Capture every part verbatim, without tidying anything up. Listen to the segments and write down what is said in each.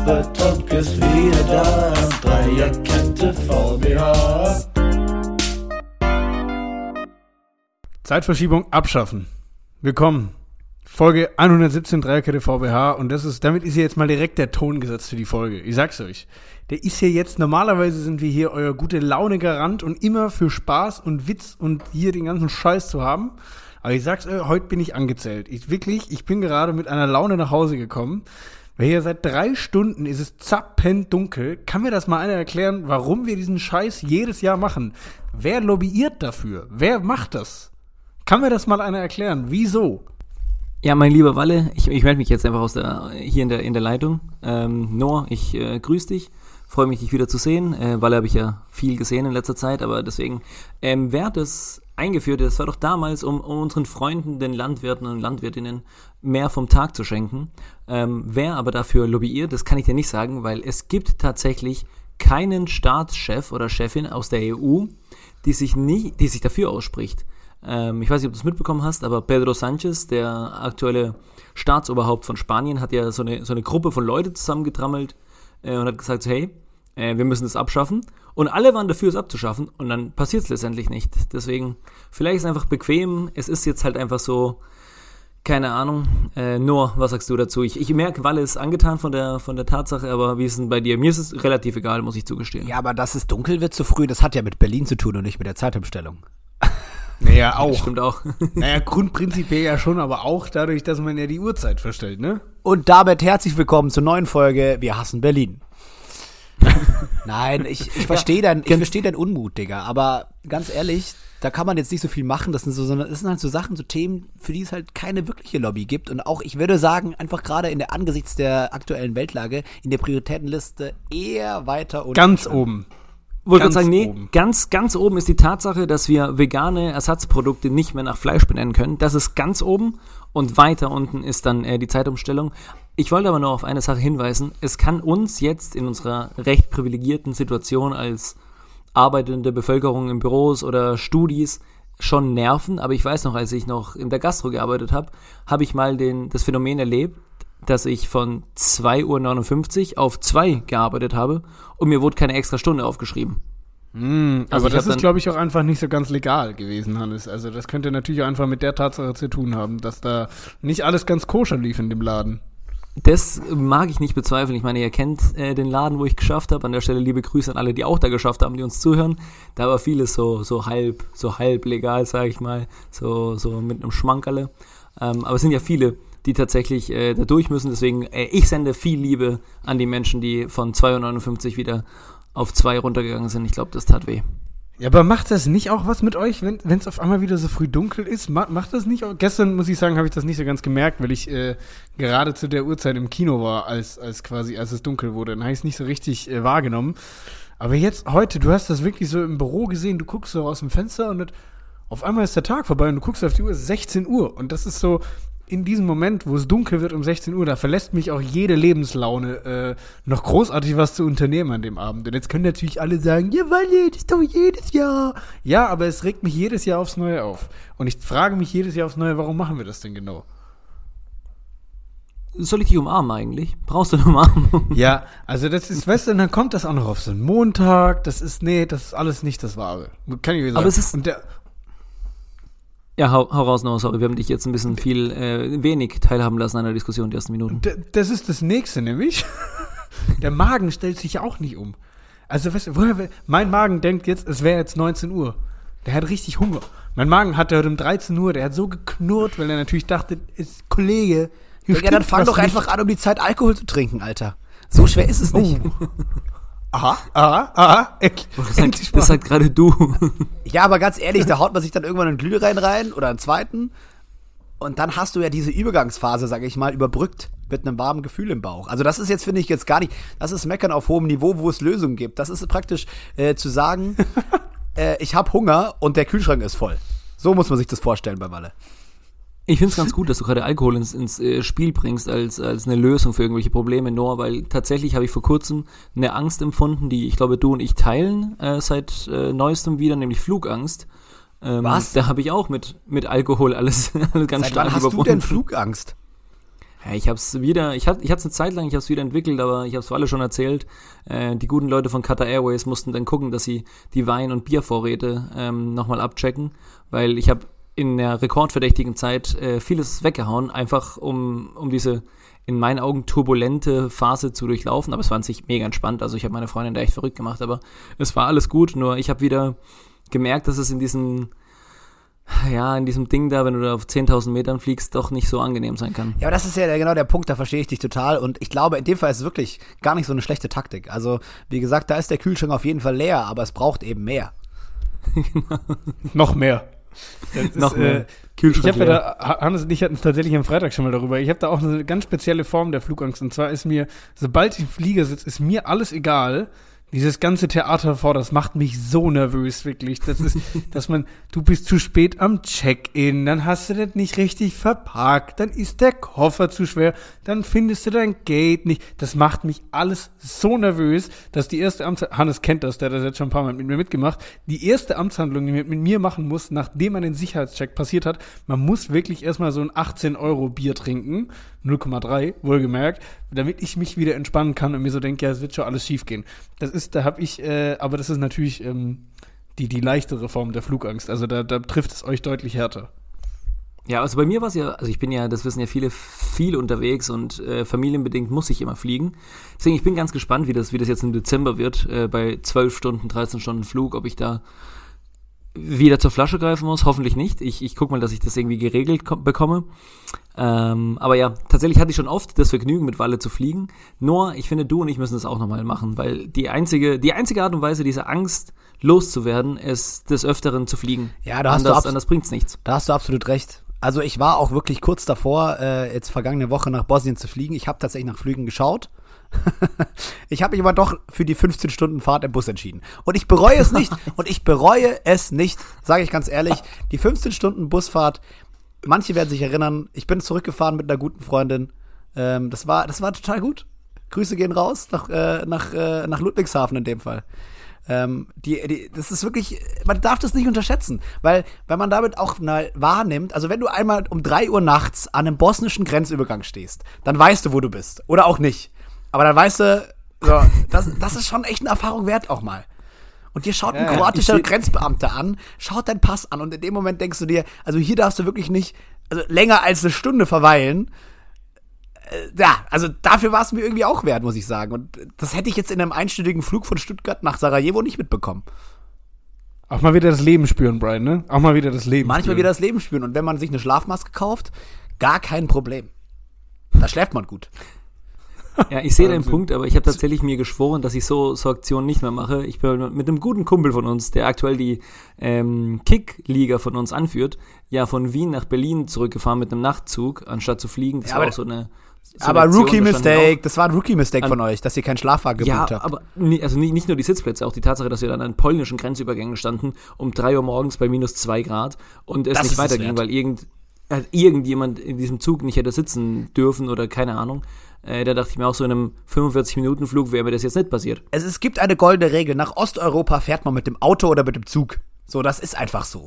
Fußball Talk ist wieder da. Dreierkette V B H. Zeitverschiebung abschaffen. Willkommen. Folge hundertsiebzehn Dreierkette V B H und das ist, damit ist hier jetzt mal direkt der Ton gesetzt für die Folge. Ich sag's euch. Der ist hier jetzt, normalerweise sind wir hier euer gute Laune Garant und immer für Spaß und Witz und hier den ganzen Scheiß zu haben. Aber ich sag's euch, heute bin ich angezählt. Ich wirklich, ich bin gerade mit einer Laune nach Hause gekommen. Weil hier seit drei Stunden ist es zappend dunkel. Kann mir das mal einer erklären, warum wir diesen Scheiß jedes Jahr machen? Wer lobbyiert dafür? Wer macht das? Kann mir das mal einer erklären? Wieso? Ja, mein lieber Walle, ich, ich melde mich jetzt einfach aus der, hier in der, in der Leitung. Ähm, Noah, ich äh, grüße dich. Freue mich, dich wieder zu sehen. Äh, Walle habe ich ja viel gesehen in letzter Zeit, aber deswegen, ähm, wer das eingeführt hat, das war doch damals, um, um unseren Freunden, den Landwirten und Landwirtinnen, mehr vom Tag zu schenken. Ähm, wer aber dafür lobbyiert, das kann ich dir nicht sagen, weil es gibt tatsächlich keinen Staatschef oder Chefin aus der E U, die sich, nie, die sich dafür ausspricht. Ähm, ich weiß nicht, ob du es mitbekommen hast, aber Pedro Sánchez, der aktuelle Staatsoberhaupt von Spanien, hat ja so eine, so eine Gruppe von Leuten zusammengetrammelt äh, und hat gesagt, so, hey, äh, wir müssen das abschaffen. Und alle waren dafür, es abzuschaffen und dann passiert es letztendlich nicht. Deswegen, vielleicht ist es einfach bequem, es ist jetzt halt einfach so, keine Ahnung. Äh, Noah, was sagst du dazu? Ich, ich merke, Walle ist angetan von der, von der Tatsache, aber wie ist es denn bei dir? Mir ist es relativ egal, muss ich zugestehen. Ja, aber dass es dunkel wird zu früh, das hat ja mit Berlin zu tun und nicht mit der Zeitumstellung. Naja, auch. Das stimmt auch. Naja, grundprinzipiell ja schon, aber auch dadurch, dass man ja die Uhrzeit verstellt, ne? Und damit herzlich willkommen zur neuen Folge Wir hassen Berlin. Nein, ich, ich verstehe dein, ich verstehe deinen Unmut, Digga, aber ganz ehrlich, da kann man jetzt nicht so viel machen, das sind so, sondern es sind halt so Sachen, so Themen, für die es halt keine wirkliche Lobby gibt und auch, ich würde sagen, einfach gerade in der, angesichts der aktuellen Weltlage, in der Prioritätenliste eher weiter unten. Ganz oben. Wollte gerade sagen, nee, oben. ganz, ganz oben ist die Tatsache, dass wir vegane Ersatzprodukte nicht mehr nach Fleisch benennen können. Das ist ganz oben und weiter unten ist dann äh, die Zeitumstellung. Ich wollte aber nur auf eine Sache hinweisen. Es kann uns jetzt in unserer recht privilegierten Situation als arbeitende Bevölkerung in Büros oder Studis schon nerven, aber ich weiß noch, als ich noch in der Gastro gearbeitet habe, habe ich mal den, das Phänomen erlebt, dass ich von zwei Uhr neunundfünfzig auf zwei gearbeitet habe und mir wurde keine extra Stunde aufgeschrieben. Mm, Also aber das ich hab ist, glaube ich, auch einfach nicht so ganz legal gewesen, Hannes. Also das könnte natürlich auch einfach mit der Tatsache zu tun haben, dass da nicht alles ganz koscher lief in dem Laden. Das mag ich nicht bezweifeln. Ich meine, ihr kennt äh, den Laden, wo ich geschafft habe. An der Stelle liebe Grüße an alle, die auch da geschafft haben, die uns zuhören. Da war vieles so so halb so halb legal, sage ich mal, so so mit einem Schmankerle. Ähm, aber es sind ja viele, die tatsächlich äh, da durch müssen. Deswegen, äh, ich sende viel Liebe an die Menschen, die von zwei Uhr neunundfünfzig wieder auf zwei runtergegangen sind. Ich glaube, das tat weh. Ja, aber macht das nicht auch was mit euch, wenn es auf einmal wieder so früh dunkel ist? Ma- macht das nicht auch? Gestern, muss ich sagen, habe ich das nicht so ganz gemerkt, weil ich äh, gerade zu der Uhrzeit im Kino war, als als quasi, als es dunkel wurde. Dann habe ich es nicht so richtig äh, wahrgenommen. Aber jetzt, heute, du hast das wirklich so im Büro gesehen, du guckst so aus dem Fenster und das, auf einmal ist der Tag vorbei und du guckst auf die Uhr, es ist sechzehn Uhr. Und das ist so, in diesem Moment, wo es dunkel wird um sechzehn Uhr, da verlässt mich auch jede Lebenslaune, äh, noch großartig was zu unternehmen an dem Abend. Und jetzt können natürlich alle sagen, ja, weil das ist doch jedes Jahr. Ja, aber es regt mich jedes Jahr aufs Neue auf. Und ich frage mich jedes Jahr aufs Neue, warum machen wir das denn genau? Soll ich dich umarmen eigentlich? Brauchst du eine Umarmung? Ja, also das ist, weißt du, dann kommt das auch noch auf so einen Montag. Das ist, nee, das ist alles nicht das Wahre. Kann ich dir sagen. Aber es ist... Und der, Ja, hau, hau raus, no, sorry, wir haben dich jetzt ein bisschen viel, äh, wenig teilhaben lassen an der Diskussion, die ersten Minuten. D- das ist das Nächste, nämlich. Der Magen stellt sich ja auch nicht um. Also, weißt du, woher, mein Magen denkt jetzt, es wäre jetzt neunzehn Uhr. Der hat richtig Hunger. Mein Magen hatte heute um dreizehn Uhr, der hat so geknurrt, weil er natürlich dachte, ist, Kollege, hier Ja, dann stimmt fang was doch nicht. einfach an, um die Zeit Alkohol zu trinken, Alter. So schwer ist es nicht. Oh. Aha, aha, aha. Das sagt, das sagt gerade du. Ja, aber ganz ehrlich, da haut man sich dann irgendwann einen Glühwein rein oder einen zweiten und dann hast du ja diese Übergangsphase, sag ich mal, überbrückt mit einem warmen Gefühl im Bauch. Also das ist jetzt, finde ich, jetzt gar nicht, das ist Meckern auf hohem Niveau, wo es Lösungen gibt. Das ist praktisch äh, zu sagen, äh, ich habe Hunger und der Kühlschrank ist voll. So muss man sich das vorstellen bei Walle. Ich finde es ganz gut, dass du gerade Alkohol ins, ins äh, Spiel bringst als, als eine Lösung für irgendwelche Probleme, Noah, weil tatsächlich habe ich vor kurzem eine Angst empfunden, die ich glaube, du und ich teilen äh, seit äh, neuestem wieder, nämlich Flugangst. Ähm, Was? Da habe ich auch mit, mit Alkohol alles, alles ganz Seit stark wann hast du überwunden. denn Flugangst? Ja, ich hab's wieder, ich hab, ich hab's eine Zeit lang, ich hab's wieder entwickelt, aber ich hab's für alle schon erzählt. Äh, die guten Leute von Qatar Airways mussten dann gucken, dass sie die Wein- und Biervorräte ähm, nochmal abchecken, weil ich habe in der rekordverdächtigen Zeit äh, vieles weggehauen, einfach um, um diese in meinen Augen turbulente Phase zu durchlaufen, aber es war an sich mega entspannt, also ich habe meine Freundin da echt verrückt gemacht, aber es war alles gut, nur ich habe wieder gemerkt, dass es in diesem ja, in diesem Ding da, wenn du da auf zehntausend Metern fliegst, doch nicht so angenehm sein kann. Ja, aber das ist ja genau der Punkt, da verstehe ich dich total. Und ich glaube, in dem Fall ist es wirklich gar nicht so eine schlechte Taktik. Also, wie gesagt, da ist der Kühlschrank auf jeden Fall leer, aber es braucht eben mehr. Noch mehr. Das Noch ist, mehr. Äh, Kühlschrank ich habe leer. ja da, Hannes und ich hatten es tatsächlich am Freitag schon mal darüber. Ich habe da auch eine ganz spezielle Form der Flugangst. Und zwar ist mir, sobald ich im Flieger sitze, ist mir alles egal. Dieses ganze Theater vor, das macht mich so nervös, wirklich. Das ist, dass man, du bist zu spät am Check-in, dann hast du das nicht richtig verpackt, dann ist der Koffer zu schwer, dann findest du dein Gate nicht. Das macht mich alles so nervös, dass die erste Amtshandlung, Hannes kennt das, der hat das jetzt schon ein paar Mal mit mir mitgemacht, die erste Amtshandlung, die man mit mir machen muss, nachdem man den Sicherheitscheck passiert hat, man muss wirklich erstmal so ein achtzehn Euro Bier trinken, null Komma drei, wohlgemerkt, damit ich mich wieder entspannen kann und mir so denke, ja, es wird schon alles schief gehen. Das ist, da habe ich, äh, aber das ist natürlich ähm, die, die leichtere Form der Flugangst. Also da, da trifft es euch deutlich härter. Ja, also bei mir war es ja, also ich bin ja, das wissen ja viele, viel unterwegs und äh, familienbedingt muss ich immer fliegen. Deswegen, ich bin ganz gespannt, wie das, wie das jetzt im Dezember wird, äh, bei zwölf Stunden, dreizehn Stunden Flug, ob ich da wieder zur Flasche greifen muss, hoffentlich nicht. Ich, ich guck mal, dass ich das irgendwie geregelt ko- bekomme. Ähm, aber ja, tatsächlich hatte ich schon oft das Vergnügen, mit Walle zu fliegen. Nur, ich finde, du und ich müssen das auch nochmal machen, weil die einzige, die einzige Art und Weise, diese Angst loszuwerden, ist des Öfteren zu fliegen. Ja, da hast anders, du abs- anders bringt's nichts. Da hast du absolut recht. Also ich war auch wirklich kurz davor, äh, jetzt vergangene Woche nach Bosnien zu fliegen. Ich habe tatsächlich nach Flügen geschaut. Ich habe mich aber doch für die fünfzehn Stunden Fahrt im Bus entschieden. Und ich bereue es nicht. Und ich bereue es nicht, sage ich ganz ehrlich. Die fünfzehn Stunden Busfahrt, manche werden sich erinnern, ich bin zurückgefahren mit einer guten Freundin. Ähm, das war, das war total gut. Grüße gehen raus nach, äh, nach, äh, nach Ludwigshafen in dem Fall. Ähm, die, die, das ist wirklich, man darf das nicht unterschätzen, weil, weil man damit auch mal wahrnimmt, also wenn du einmal um drei Uhr nachts an einem bosnischen Grenzübergang stehst, dann weißt du, wo du bist. Oder auch nicht. Aber dann weißt du, so, das, das ist schon echt eine Erfahrung wert auch mal. Und dir schaut ein Ja, kroatischer ich seh- Grenzbeamter an, schaut deinen Pass an und in dem Moment denkst du dir, also hier darfst du wirklich nicht, also länger als eine Stunde verweilen. Äh, ja, also dafür war es mir irgendwie auch wert, muss ich sagen. Und das hätte ich jetzt in einem einstündigen Flug von Stuttgart nach Sarajevo nicht mitbekommen. Auch mal wieder das Leben spüren, Brian, ne? Auch mal wieder das Leben Manchmal spüren. wieder das Leben spüren. Und wenn man sich eine Schlafmaske kauft, gar kein Problem. Da schläft man gut. Ja, ich sehe den Wahnsinn. Punkt, aber ich habe tatsächlich mir geschworen, dass ich so, so Aktionen nicht mehr mache. Ich bin mit einem guten Kumpel von uns, der aktuell die ähm, Kick-Liga von uns anführt, ja von Wien nach Berlin zurückgefahren mit einem Nachtzug, anstatt zu fliegen. Das Ja, war aber- auch so eine so Aber eine Aktion, Rookie da standen Mistake, auch- das war ein Rookie Mistake An- von euch, dass ihr keinen Schlafwagen Ja, gebucht habt. aber nie, also nicht, nicht nur die Sitzplätze, auch die Tatsache, dass wir dann an polnischen Grenzübergängen standen, um drei Uhr morgens bei minus zwei Grad und es Das nicht ist es weiterging, wert. weil irgend, äh, irgendjemand in diesem Zug nicht hätte sitzen dürfen oder keine Ahnung. Äh, da dachte ich mir auch so in einem fünfundvierzig-Minuten-Flug wäre mir das jetzt nicht passiert. Es, es gibt eine goldene Regel. Nach Osteuropa fährt man mit dem Auto oder mit dem Zug. So, das ist einfach so.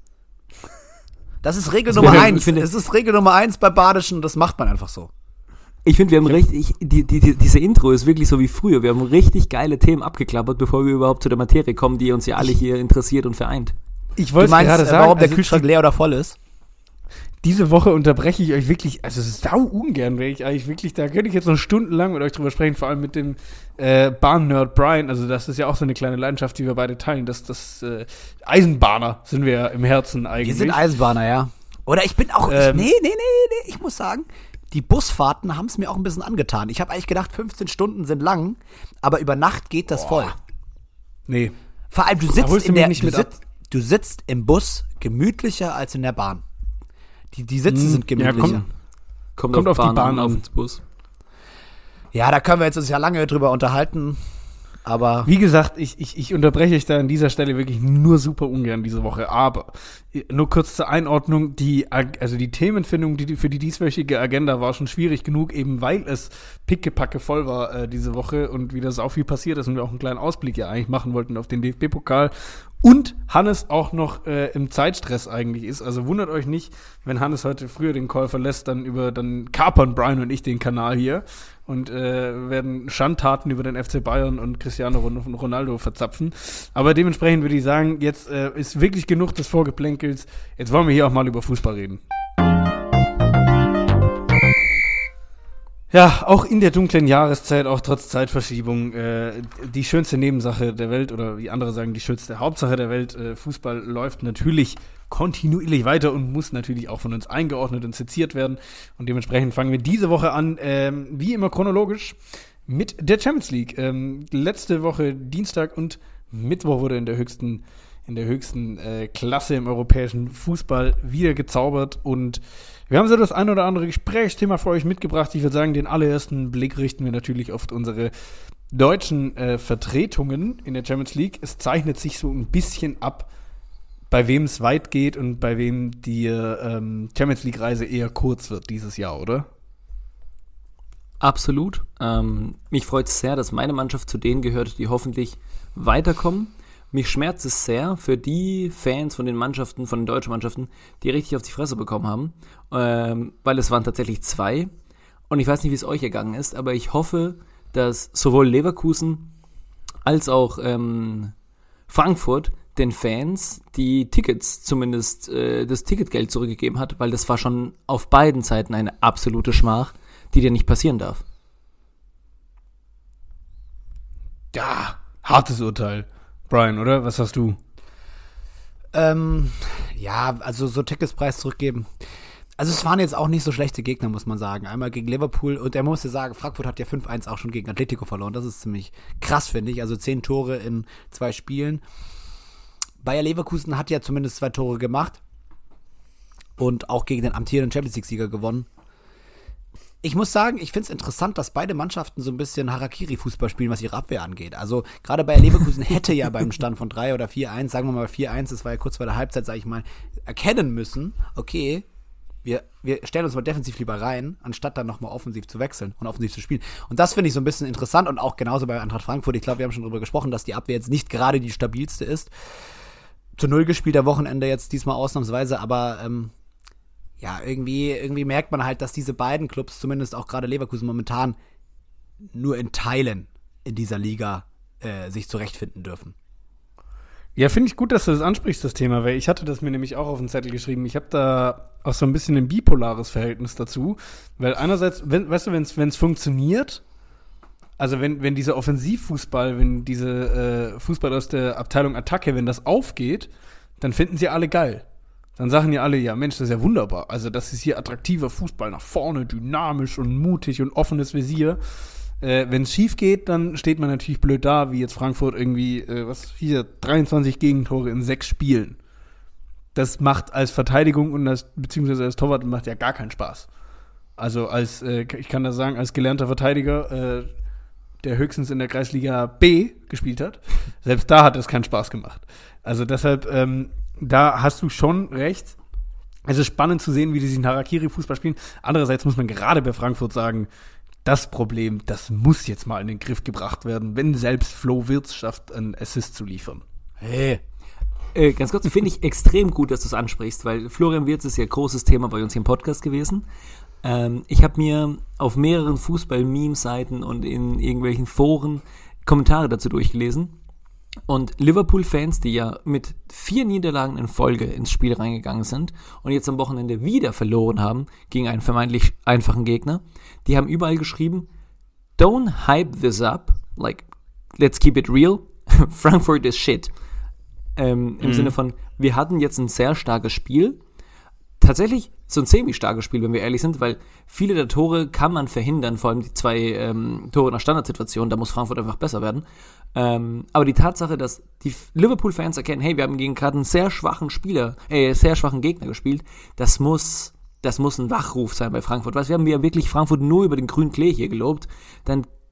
Das ist Regel Also Nummer wir- eins. ich finde- Es ist Regel Nummer eins bei Badischen, das macht man einfach so. Ich finde, wir haben richtig, die, die, die, diese Intro ist wirklich so wie früher. Wir haben richtig geile Themen abgeklappert, bevor wir überhaupt zu der Materie kommen, die uns ja alle hier interessiert und vereint. Ich Du wollte meinst, gerade äh, sagen, warum der also Kühlschrank leer oder voll ist? diese Woche unterbreche ich euch wirklich, also sau ungern, wäre ich eigentlich wirklich, da könnte ich jetzt noch stundenlang mit euch drüber sprechen, vor allem mit dem äh, Bahn-Nerd Brian, also das ist ja auch so eine kleine Leidenschaft, die wir beide teilen, das, das äh, Eisenbahner sind wir ja im Herzen eigentlich. Wir sind Eisenbahner, ja. Oder ich bin auch, Ähm. ich, nee, nee, nee, nee, ich muss sagen, die Busfahrten haben es mir auch ein bisschen angetan. Ich habe eigentlich gedacht, fünfzehn Stunden sind lang, aber über Nacht geht das voll. Nee. Vor allem, du holst sitzt du in mich der, nicht du, mit ab. sitzt, du sitzt im Bus gemütlicher als in der Bahn. Die, die Sitze Hm, sind gemütlicher. ja, komm. Kommt auf die Bahn auf an. ins Bus. Ja, da können wir jetzt uns ja lange drüber unterhalten. Aber Wie gesagt, ich, ich, ich unterbreche euch da an dieser Stelle wirklich nur super ungern diese Woche. Aber nur kurz zur Einordnung, die, also die Themenfindung die, für die dieswöchige Agenda war schon schwierig genug, eben weil es pickepacke voll war äh, diese Woche und wieder sau viel passiert ist und wir auch einen kleinen Ausblick ja eigentlich machen wollten auf den D F B-Pokal. Und Hannes auch noch äh, im Zeitstress eigentlich ist. Also wundert euch nicht, wenn Hannes heute früher den Call verlässt, dann über dann kapern Brian und ich den Kanal hier und äh, werden Schandtaten über den F C Bayern und Cristiano Ronaldo verzapfen. Aber dementsprechend würde ich sagen, jetzt äh, ist wirklich genug des Vorgeplänkels. Jetzt wollen wir hier auch mal über Fußball reden. Ja, auch in der dunklen Jahreszeit, auch trotz Zeitverschiebung, äh, die schönste Nebensache der Welt oder wie andere sagen, die schönste Hauptsache der Welt, äh, Fußball läuft natürlich kontinuierlich weiter und muss natürlich auch von uns eingeordnet und seziert werden. Und dementsprechend fangen wir diese Woche an, ähm, wie immer chronologisch, mit der Champions League. Ähm, letzte Woche Dienstag und Mittwoch wurde in der höchsten in der höchsten äh, Klasse im europäischen Fußball wieder gezaubert und wir haben so das ein oder andere Gesprächsthema für euch mitgebracht. Ich würde sagen, den allerersten Blick richten wir natürlich auf unsere deutschen äh, Vertretungen in der Champions League. Es zeichnet sich so ein bisschen ab, bei wem es weit geht und bei wem die ähm, Champions League-Reise eher kurz wird dieses Jahr, oder? Absolut. Ähm, mich freut es sehr, dass meine Mannschaft zu denen gehört, die hoffentlich weiterkommen. Mich schmerzt es sehr für die Fans von den Mannschaften, von den deutschen Mannschaften, die richtig auf die Fresse bekommen haben, ähm, weil es waren tatsächlich zwei. Und ich weiß nicht, wie es euch ergangen ist, aber ich hoffe, dass sowohl Leverkusen als auch ähm, Frankfurt den Fans die Tickets, zumindest äh, das Ticketgeld zurückgegeben hat, weil das war schon auf beiden Seiten eine absolute Schmach, die dir nicht passieren darf. Ja, hartes Urteil. Brian, oder? Was hast du? Ähm, ja, also so Ticketspreis zurückgeben. Also es waren jetzt auch nicht so schlechte Gegner, muss man sagen. Einmal gegen Liverpool und er muss ja sagen, Frankfurt hat ja fünf eins auch schon gegen Atletico verloren. Das ist ziemlich krass, finde ich. Also zehn Tore in zwei Spielen. Bayer Leverkusen hat ja zumindest zwei Tore gemacht und auch gegen den amtierenden Champions-League-Sieger gewonnen. Ich muss sagen, ich finde es interessant, dass beide Mannschaften so ein bisschen Harakiri-Fußball spielen, was ihre Abwehr angeht. Also gerade Bayer Leverkusen hätte ja beim Stand von drei oder vier eins, sagen wir mal vier eins, das war ja kurz vor der Halbzeit, sage ich mal, erkennen müssen, okay, wir, wir stellen uns mal defensiv lieber rein, anstatt dann nochmal offensiv zu wechseln und offensiv zu spielen. Und das finde ich so ein bisschen interessant und auch genauso bei Eintracht Frankfurt. Ich glaube, wir haben schon darüber gesprochen, dass die Abwehr jetzt nicht gerade die stabilste ist. Zu Null gespielt am Wochenende jetzt diesmal ausnahmsweise, aber ähm, ja, irgendwie, irgendwie merkt man halt, dass diese beiden Clubs, zumindest auch gerade Leverkusen momentan, nur in Teilen in dieser Liga äh, sich zurechtfinden dürfen. Ja, finde ich gut, dass du das ansprichst, das Thema, weil ich hatte das mir nämlich auch auf den Zettel geschrieben. Ich habe da auch so ein bisschen ein bipolares Verhältnis dazu, weil einerseits, wenn, weißt du, wenn es funktioniert, also wenn, wenn dieser Offensivfußball, wenn diese äh, Fußball aus der Abteilung Attacke, wenn das aufgeht, dann finden sie alle geil. Dann sagen ja alle, ja Mensch, das ist ja wunderbar. Also das ist hier attraktiver Fußball nach vorne, dynamisch und mutig und offenes Visier. Äh, wenn es schief geht, dann steht man natürlich blöd da, wie jetzt Frankfurt irgendwie, äh, was hier, dreiundzwanzig Gegentore in sechs Spielen. Das macht als Verteidigung und als, beziehungsweise als Torwart macht ja gar keinen Spaß. Also als, äh, ich kann das sagen, als gelernter Verteidiger, äh, der höchstens in der Kreisliga B gespielt hat, selbst da hat es keinen Spaß gemacht. Also deshalb, ähm, da hast du schon recht. Es ist spannend zu sehen, wie die diesen Harakiri-Fußball spielen. Andererseits muss man gerade bei Frankfurt sagen, das Problem, das muss jetzt mal in den Griff gebracht werden, wenn selbst Flo Wirtz schafft, einen Assist zu liefern. Hey. Äh, ganz kurz, finde ich extrem gut, dass du es ansprichst, weil Florian Wirtz ist ja großes Thema bei uns hier im Podcast gewesen. Ähm, ich habe mir auf mehreren Fußball-Meme-Seiten und in irgendwelchen Foren Kommentare dazu durchgelesen. Und Liverpool-Fans, die ja mit vier Niederlagen in Folge ins Spiel reingegangen sind und jetzt am Wochenende wieder verloren haben gegen einen vermeintlich einfachen Gegner, die haben überall geschrieben, don't hype this up, like, let's keep it real, Frankfurt is shit. Ähm, Im mhm. Sinne von, wir hatten jetzt ein sehr starkes Spiel, tatsächlich so ein semi-starkes Spiel, wenn wir ehrlich sind, weil viele der Tore kann man verhindern, vor allem die zwei ähm, Tore nach Standardsituation, da muss Frankfurt einfach besser werden. Ähm, aber die Tatsache, dass die Liverpool-Fans erkennen, hey, wir haben gegen gerade einen sehr schwachen Spieler, äh, sehr schwachen Gegner gespielt, das muss, das muss ein Wachruf sein bei Frankfurt. Weißt, wir haben ja wirklich Frankfurt nur über den grünen Klee hier gelobt, dann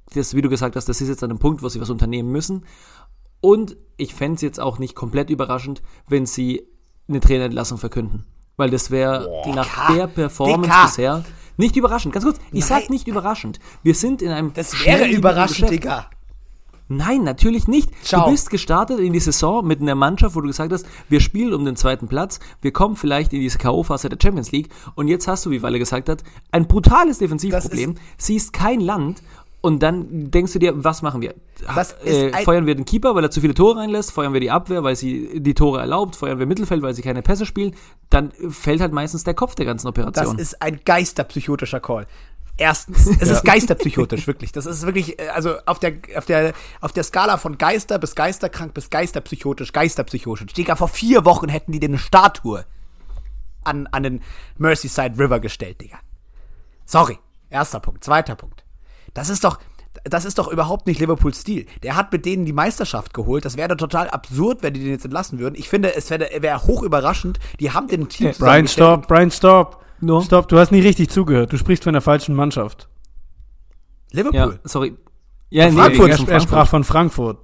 das, wie du gesagt hast, das ist jetzt an einem Punkt, wo sie was unternehmen müssen. Und ich fände es jetzt auch nicht komplett überraschend, wenn sie eine Trainerentlassung verkünden. Weil das wäre nach Dicker, der Performance Dicker. bisher nicht überraschend. Ganz kurz, ich Nein. sag nicht überraschend. Wir sind in einem Das wäre schnelllebigen überraschend, Geschäft. Digga. Nein, natürlich nicht. Ciao. Du bist gestartet in die Saison mit einer Mannschaft, wo du gesagt hast, wir spielen um den zweiten Platz, wir kommen vielleicht in diese K O-Phase der Champions League und jetzt hast du, wie Walle gesagt hat, ein brutales Defensivproblem, siehst kein Land und dann denkst du dir, was machen wir? Das äh, ist ein- feuern wir den Keeper, weil er zu viele Tore reinlässt, feuern wir die Abwehr, weil sie die Tore erlaubt, feuern wir Mittelfeld, weil sie keine Pässe spielen, dann fällt halt meistens der Kopf der ganzen Das Operation. ist ein geisterpsychotischer Call. Erstens, es ist geisterpsychotisch, wirklich. Das ist wirklich, äh, also auf der, auf der, auf der Skala von Geister bis geisterkrank bis geisterpsychotisch, geisterpsychotisch. Digga, vor vier Wochen hätten die dir eine Statue an, an den Merseyside River gestellt, Digga. Sorry. Erster Punkt. Zweiter Punkt. Das ist doch, das ist doch überhaupt nicht Liverpools Stil. Der hat mit denen die Meisterschaft geholt. Das wäre total absurd, wenn die den jetzt entlassen würden. Ich finde, es wäre wär hoch überraschend. Die haben den Team Brian, zusammengestellt. stopp, Brian, stopp. No? Stopp, du hast nie richtig zugehört. Du sprichst von der falschen Mannschaft. Liverpool. ja, sorry. Ja, Frankfurt, wegen Er, er sprach von Frankfurt.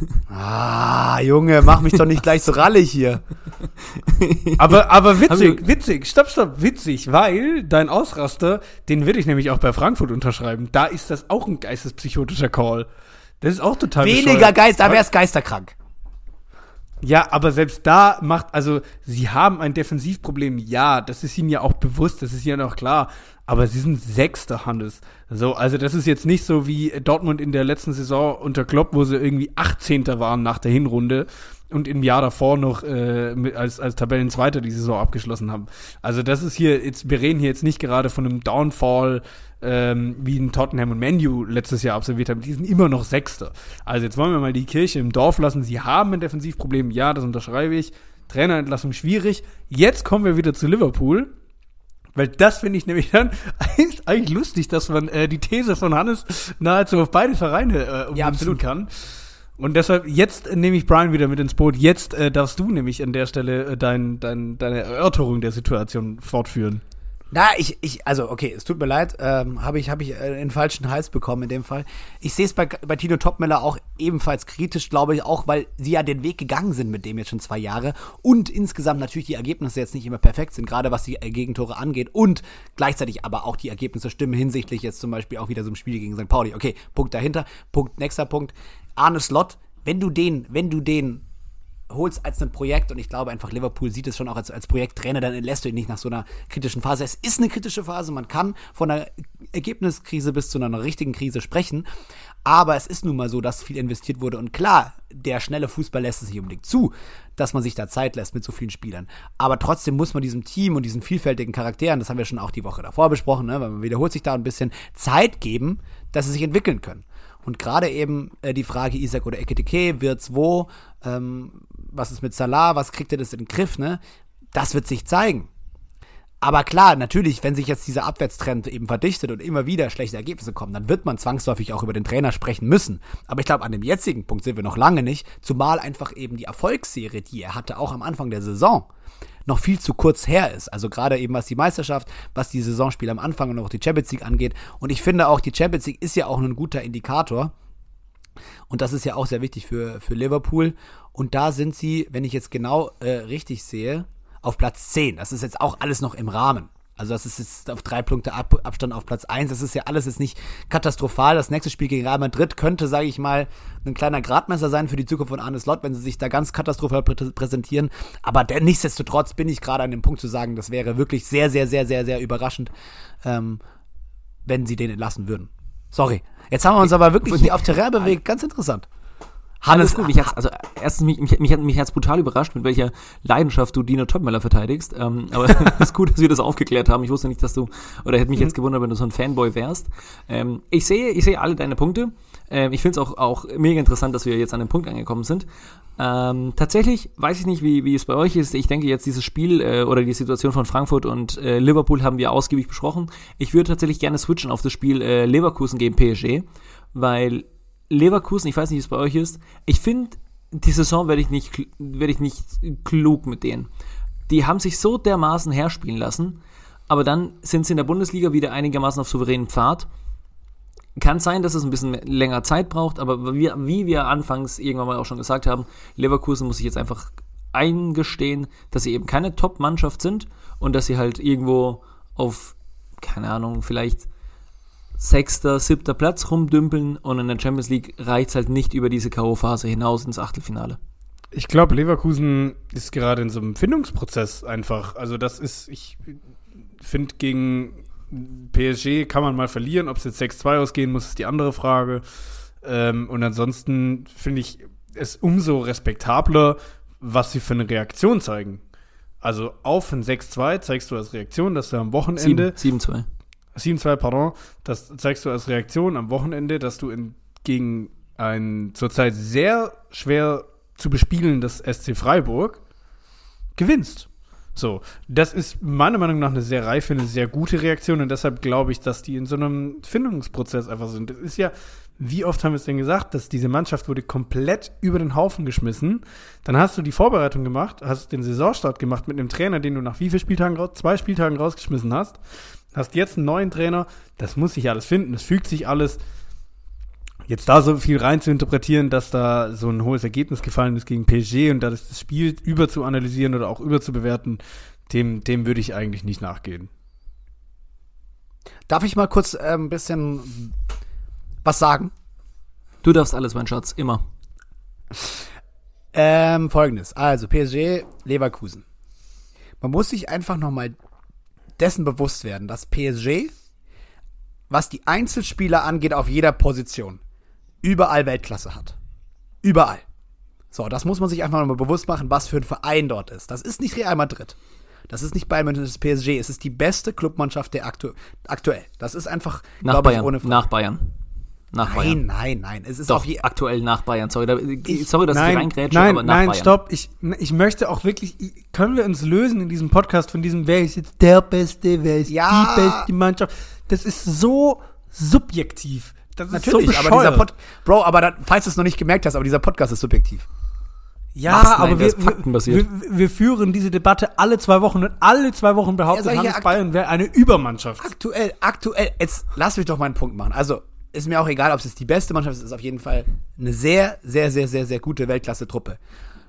Ah, Junge, mach mich doch nicht gleich so rallig hier. Aber, aber witzig, Also- witzig, stopp, stopp, witzig, weil dein Ausraster, den würde ich nämlich auch bei Frankfurt unterschreiben. Da ist das auch ein geistespsychotischer Call. Das ist auch total Weniger bescheuert. Geist, da wär's geisterkrank. Ja, aber selbst da macht, also sie haben ein Defensivproblem, ja, das ist ihnen ja auch bewusst, das ist ihnen auch klar, aber sie sind Sechster, Hannes. So, also das ist jetzt nicht so wie Dortmund in der letzten Saison unter Klopp, wo sie irgendwie achtzehnter waren nach der Hinrunde und im Jahr davor noch äh, mit, als, als Tabellenzweiter die Saison abgeschlossen haben. Also das ist hier, jetzt, wir reden hier jetzt nicht gerade von einem Downfall, ähm, wie ein Tottenham und Man U letztes Jahr absolviert haben. Die sind immer noch Sechster. Also jetzt wollen wir mal die Kirche im Dorf lassen. Sie haben ein Defensivproblem, ja, das unterschreibe ich. Trainerentlassung schwierig. Jetzt kommen wir wieder zu Liverpool. Weil das finde ich nämlich dann eigentlich lustig, dass man äh, die These von Hannes nahezu auf beide Vereine äh, umsetzen Ja, absolut. kann. Und deshalb, jetzt äh, nehme ich Brian wieder mit ins Boot. Jetzt äh, darfst du nämlich an der Stelle äh, dein, dein, deine Erörterung der Situation fortführen. Na, ich, ich, also, okay, es tut mir leid, ähm, habe ich, habe ich äh, den falschen Hals bekommen in dem Fall. Ich sehe es bei, bei Tino Topmöller auch ebenfalls kritisch, glaube ich, auch, weil sie ja den Weg gegangen sind mit dem jetzt schon zwei Jahre und insgesamt natürlich die Ergebnisse jetzt nicht immer perfekt sind, gerade was die äh, Gegentore angeht und gleichzeitig aber auch die Ergebnisse stimmen hinsichtlich jetzt zum Beispiel auch wieder so ein Spiel gegen Sankt Pauli. Okay, Punkt dahinter, Punkt, nächster Punkt. Arne Slot, wenn du den, wenn du den holst als ein Projekt und ich glaube einfach, Liverpool sieht es schon auch als, als Projekttrainer, dann entlässt du ihn nicht nach so einer kritischen Phase. Es ist eine kritische Phase, man kann von einer Ergebniskrise bis zu einer richtigen Krise sprechen, aber es ist nun mal so, dass viel investiert wurde und klar, der schnelle Fußball lässt es nicht unbedingt zu, dass man sich da Zeit lässt mit so vielen Spielern, aber trotzdem muss man diesem Team und diesen vielfältigen Charakteren, das haben wir schon auch die Woche davor besprochen, ne, weil man wiederholt sich da ein bisschen Zeit geben, dass sie sich entwickeln können. Und gerade eben äh, die Frage Isak oder Ekitike, wird's wo, ähm, was ist mit Salah, was kriegt er das in den Griff, ne? Das wird sich zeigen. Aber klar, natürlich, wenn sich jetzt dieser Abwärtstrend eben verdichtet und immer wieder schlechte Ergebnisse kommen, dann wird man zwangsläufig auch über den Trainer sprechen müssen. Aber ich glaube, an dem jetzigen Punkt sind wir noch lange nicht, zumal einfach eben die Erfolgsserie, die er hatte, auch am Anfang der Saison, noch viel zu kurz her ist. Also gerade eben was die Meisterschaft, was die Saisonspiele am Anfang und auch die Champions League angeht. Und ich finde auch, die Champions League ist ja auch ein guter Indikator. Und das ist ja auch sehr wichtig für, für Liverpool. Und da sind sie, wenn ich jetzt genau äh, richtig sehe, auf Platz zehn. Das ist jetzt auch alles noch im Rahmen. Also das ist jetzt auf drei Punkte Ab- Abstand auf Platz eins. Das ist ja alles jetzt nicht katastrophal. Das nächste Spiel gegen Real Madrid könnte, sage ich mal, ein kleiner Gradmesser sein für die Zukunft von Arne Slot, wenn sie sich da ganz katastrophal prä- präsentieren. Aber der, nichtsdestotrotz bin ich gerade an dem Punkt zu sagen, das wäre wirklich sehr, sehr, sehr, sehr, sehr überraschend, ähm, wenn sie den entlassen würden. Sorry. Jetzt haben wir uns aber wirklich hier auf Terrain bewegt. Ganz interessant. Alles gut, mich hat's, also erstens, mich, mich, mich, hat, mich hat's brutal überrascht, mit welcher Leidenschaft du Dino Topmöller verteidigst, ähm, aber es ist gut, dass wir das aufgeklärt haben. Ich wusste nicht, dass du, oder hätte mich jetzt gewundert, wenn du so ein Fanboy wärst. Ähm, ich sehe, ich sehe alle deine Punkte. Ähm, ich finde es auch, auch mega interessant, dass wir jetzt an dem Punkt angekommen sind. Ähm, tatsächlich weiß ich nicht, wie, wie es bei euch ist. Ich denke jetzt, dieses Spiel äh, oder die Situation von Frankfurt und äh, Liverpool haben wir ausgiebig besprochen. Ich würde tatsächlich gerne switchen auf das Spiel äh, Leverkusen gegen P S G, weil Leverkusen, ich weiß nicht, wie es bei euch ist, ich finde, die Saison werde ich nicht, werde ich nicht klug mit denen. Die haben sich so dermaßen herspielen lassen, aber dann sind sie in der Bundesliga wieder einigermaßen auf souveränen Pfad. kann sein, dass es ein bisschen länger Zeit braucht, aber wie, wie wir anfangs irgendwann mal auch schon gesagt haben, Leverkusen muss sich jetzt einfach eingestehen, dass sie eben keine Top-Mannschaft sind und dass sie halt irgendwo auf, keine Ahnung, vielleicht sechster, siebter Platz rumdümpeln und in der Champions League reicht es halt nicht über diese K O-Phase hinaus ins Achtelfinale. Ich glaube, Leverkusen ist gerade in so einem Findungsprozess einfach. Also das ist, ich finde, gegen P S G kann man mal verlieren. Ob es jetzt sechs zwei ausgehen muss, ist die andere Frage. Ähm, und ansonsten finde ich es umso respektabler, was sie für eine Reaktion zeigen. Also auf ein sechs zwei zeigst du als Reaktion, dass du am Wochenende sieben zwei sieben zwei, pardon, das zeigst du als Reaktion am Wochenende, dass du in, gegen ein zurzeit sehr schwer zu bespielendes S C Freiburg gewinnst. So, das ist meiner Meinung nach eine sehr reife, eine sehr gute Reaktion und deshalb glaube ich, dass die in so einem Findungsprozess einfach sind. Das ist ja, wie oft haben wir es denn gesagt, dass diese Mannschaft wurde komplett über den Haufen geschmissen. Dann hast du die Vorbereitung gemacht, hast den Saisonstart gemacht mit einem Trainer, den du nach wie vielen Spieltagen, raus, zwei Spieltagen rausgeschmissen hast. Hast jetzt einen neuen Trainer, das muss sich alles finden, das fügt sich alles. Jetzt da so viel rein zu interpretieren, dass da so ein hohes Ergebnis gefallen ist gegen P S G und da das Spiel über zu analysieren oder auch über zu bewerten, dem, dem würde ich eigentlich nicht nachgehen. Darf ich mal kurz äh, ein bisschen was sagen? Du darfst alles, mein Schatz, immer. Ähm, folgendes, also P S G, Leverkusen. Man muss sich einfach nochmal dessen bewusst werden, dass P S G, was die Einzelspieler angeht, auf jeder Position überall Weltklasse hat. Überall. So, das muss man sich einfach mal bewusst machen, was für ein Verein dort ist. Das ist nicht Real Madrid. Das ist nicht Bayern München, das ist P S G. Es ist die beste Clubmannschaft der aktu- aktuell. Das ist einfach, nach Bayern, ich, ohne Frage. Nach Bayern. Nach nein, Bayern. nein, nein. Es ist Doch, auf je- aktuell nach Bayern. Sorry, da, Ich, sorry dass nein, ich reingrätsche, nein, aber nach nein, Bayern. stopp. Ich, ich möchte auch wirklich, können wir uns lösen in diesem Podcast von diesem, wer ist jetzt der Beste, wer ist Ja. die beste Mannschaft. Das ist so subjektiv. Das ist Natürlich, so aber bescheuert. dieser Pod- Bro, aber dann, falls du es noch nicht gemerkt hast, aber dieser Podcast ist subjektiv. Ja, Was? Nein, aber der wir, ist faktenbasiert. wir, wir führen diese Debatte alle zwei Wochen und alle zwei Wochen behauptet Ja, sag ich ja, Hannes akt- Bayern wäre eine Übermannschaft. Aktuell, aktuell, jetzt lass mich doch mal einen Punkt machen. Also, ist mir auch egal, ob es jetzt die beste Mannschaft ist, es ist auf jeden Fall eine sehr, sehr, sehr, sehr, sehr gute Weltklasse-Truppe.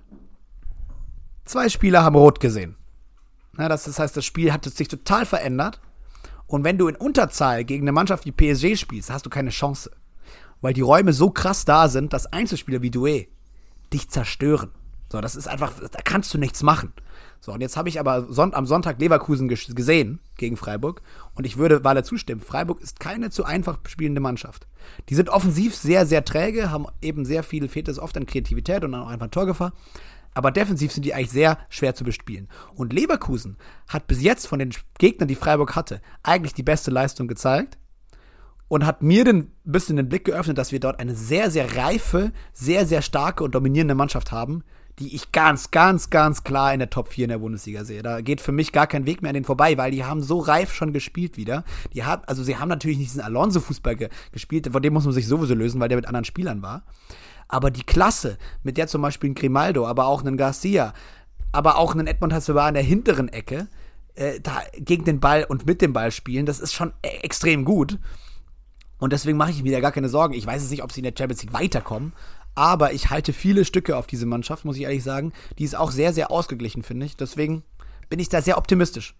Zwei Spieler haben rot gesehen. Na, das, das heißt, das Spiel hat sich total verändert. Und wenn du in Unterzahl gegen eine Mannschaft wie P S G spielst, hast du keine Chance. Weil die Räume so krass da sind, dass Einzelspieler wie Doué dich zerstören. So, das ist einfach, da kannst du nichts machen. So, und jetzt habe ich aber son- am Sonntag Leverkusen ges- gesehen gegen Freiburg und ich würde Walle zustimmen. Freiburg ist keine zu einfach spielende Mannschaft. Die sind offensiv sehr, sehr träge, haben eben sehr viel, fehlt es oft an Kreativität und dann auch einfach Torgefahr. Aber defensiv sind die eigentlich sehr schwer zu bespielen. Und Leverkusen hat bis jetzt von den Gegnern, die Freiburg hatte, eigentlich die beste Leistung gezeigt. Und hat mir ein bisschen den Blick geöffnet, dass wir dort eine sehr, sehr reife, sehr, sehr starke und dominierende Mannschaft haben, die ich ganz, ganz, ganz klar in der Top vier in der Bundesliga sehe. Da geht für mich gar kein Weg mehr an denen vorbei, weil die haben so reif schon gespielt wieder. Die haben, also sie haben natürlich nicht diesen Alonso-Fußball ge- gespielt, von dem muss man sich sowieso lösen, weil der mit anderen Spielern war. Aber die Klasse, mit der zum Beispiel ein Grimaldo, aber auch ein Garcia, aber auch ein Edmond Hazard in der hinteren Ecke, äh, da gegen den Ball und mit dem Ball spielen, das ist schon e- extrem gut. Und deswegen mache ich mir da gar keine Sorgen. Ich weiß jetzt nicht, ob sie in der Champions League weiterkommen, aber ich halte viele Stücke auf diese Mannschaft, muss ich ehrlich sagen. Die ist auch sehr, sehr ausgeglichen, finde ich. Deswegen bin ich da sehr optimistisch.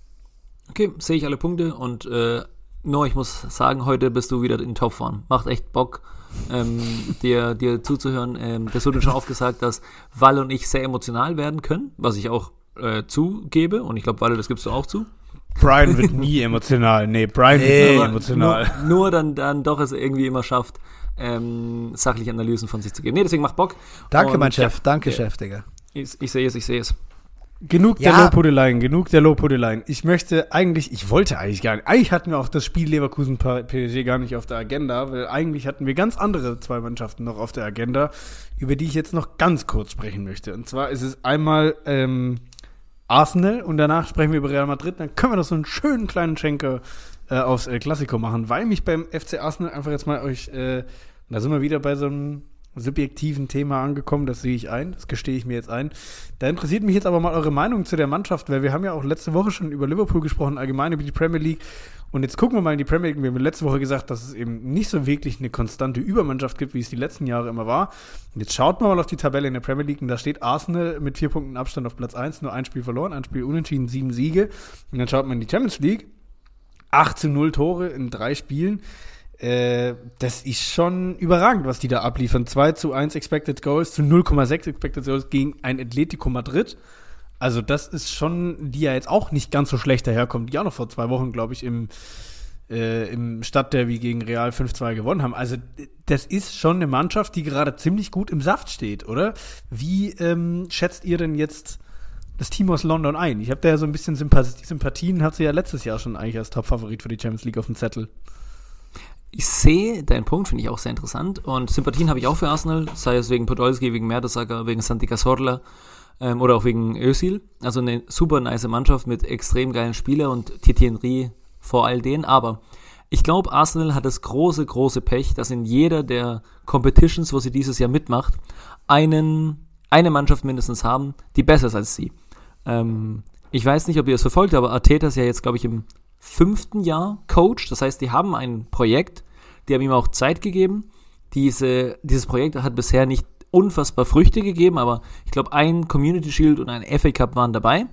Okay, sehe ich alle Punkte und äh, nur ich muss sagen, heute bist du wieder in Topform. Macht echt Bock, ähm, dir, dir zuzuhören. Ähm, das wurde schon oft gesagt, dass Walle und ich sehr emotional werden können, was ich auch äh, zugebe und ich glaube, Walle, das gibst du auch zu. Brian wird nie emotional. Nee, Brian Nee, wird nie Aber emotional. Nur, nur dann, dann doch es irgendwie immer schafft, ähm, sachliche Analysen von sich zu geben. Nee, deswegen macht Bock. Danke, Und, mein Chef. ja, Danke, ja, Chef, Digga. Ich, ich sehe es, ich sehe es. Genug Ja. der Lobhudeleien, genug der Lobhudeleien. Ich möchte eigentlich, ich wollte eigentlich gar nicht, eigentlich hatten wir auch das Spiel Leverkusen-P S G gar nicht auf der Agenda, weil eigentlich hatten wir ganz andere zwei Mannschaften noch auf der Agenda, über die ich jetzt noch ganz kurz sprechen möchte. Und zwar ist es einmal ähm, Arsenal und danach sprechen wir über Real Madrid. Dann können wir doch so einen schönen kleinen Schenker äh, aufs El Clasico machen, weil mich beim F C Arsenal einfach jetzt mal euch, äh, da sind wir wieder bei so einem subjektiven Thema angekommen, das sehe ich ein, das gestehe ich mir jetzt ein. Da interessiert mich jetzt aber mal eure Meinung zu der Mannschaft, weil wir haben ja auch letzte Woche schon über Liverpool gesprochen, allgemein über die Premier League Und jetzt gucken wir mal in die Premier League. Wir haben letzte Woche gesagt, dass es eben nicht so wirklich eine konstante Übermannschaft gibt, wie es die letzten Jahre immer war. Und jetzt schaut man mal auf die Tabelle in der Premier League und da steht Arsenal mit vier Punkten Abstand auf Platz eins, nur ein Spiel verloren, ein Spiel unentschieden, sieben Siege. Und dann schaut man in die Champions League, acht zu null Tore in drei Spielen. Äh, das ist schon überragend, was die da abliefern. zwei zu eins Expected Goals zu null Komma sechs Expected Goals gegen ein Atletico Madrid. Also das ist schon, die ja jetzt auch nicht ganz so schlecht daherkommt, die auch noch vor zwei Wochen, glaube ich, im, äh, im Stadtderby gegen Real fünf zwei gewonnen haben. Also das ist schon eine Mannschaft, die gerade ziemlich gut im Saft steht, oder? Wie ähm, schätzt ihr denn jetzt das Team aus London ein? Ich habe da ja so ein bisschen Sympath- Sympathien, hat sie ja letztes Jahr schon eigentlich als Top-Favorit für die Champions League auf dem Zettel. Ich sehe deinen Punkt, finde ich auch sehr interessant. Und Sympathien habe ich auch für Arsenal, sei es wegen Podolski, wegen Mertesacker, wegen Santi Cazorla. Ähm, oder auch wegen Özil. Also eine super nice Mannschaft mit extrem geilen Spielern und Thierry Henry vor all denen. Aber ich glaube, Arsenal hat das große, große Pech, dass in jeder der Competitions, wo sie dieses Jahr mitmacht, einen, eine Mannschaft mindestens haben, die besser ist als sie. Ähm, ich weiß nicht, ob ihr das verfolgt, aber Arteta ist ja jetzt, glaube ich, im fünften Jahr Coach. Das heißt, die haben ein Projekt, die haben ihm auch Zeit gegeben. Diese, dieses Projekt hat bisher nicht unfassbar Früchte gegeben, aber ich glaube, ein Community Shield und ein F A Cup waren dabei.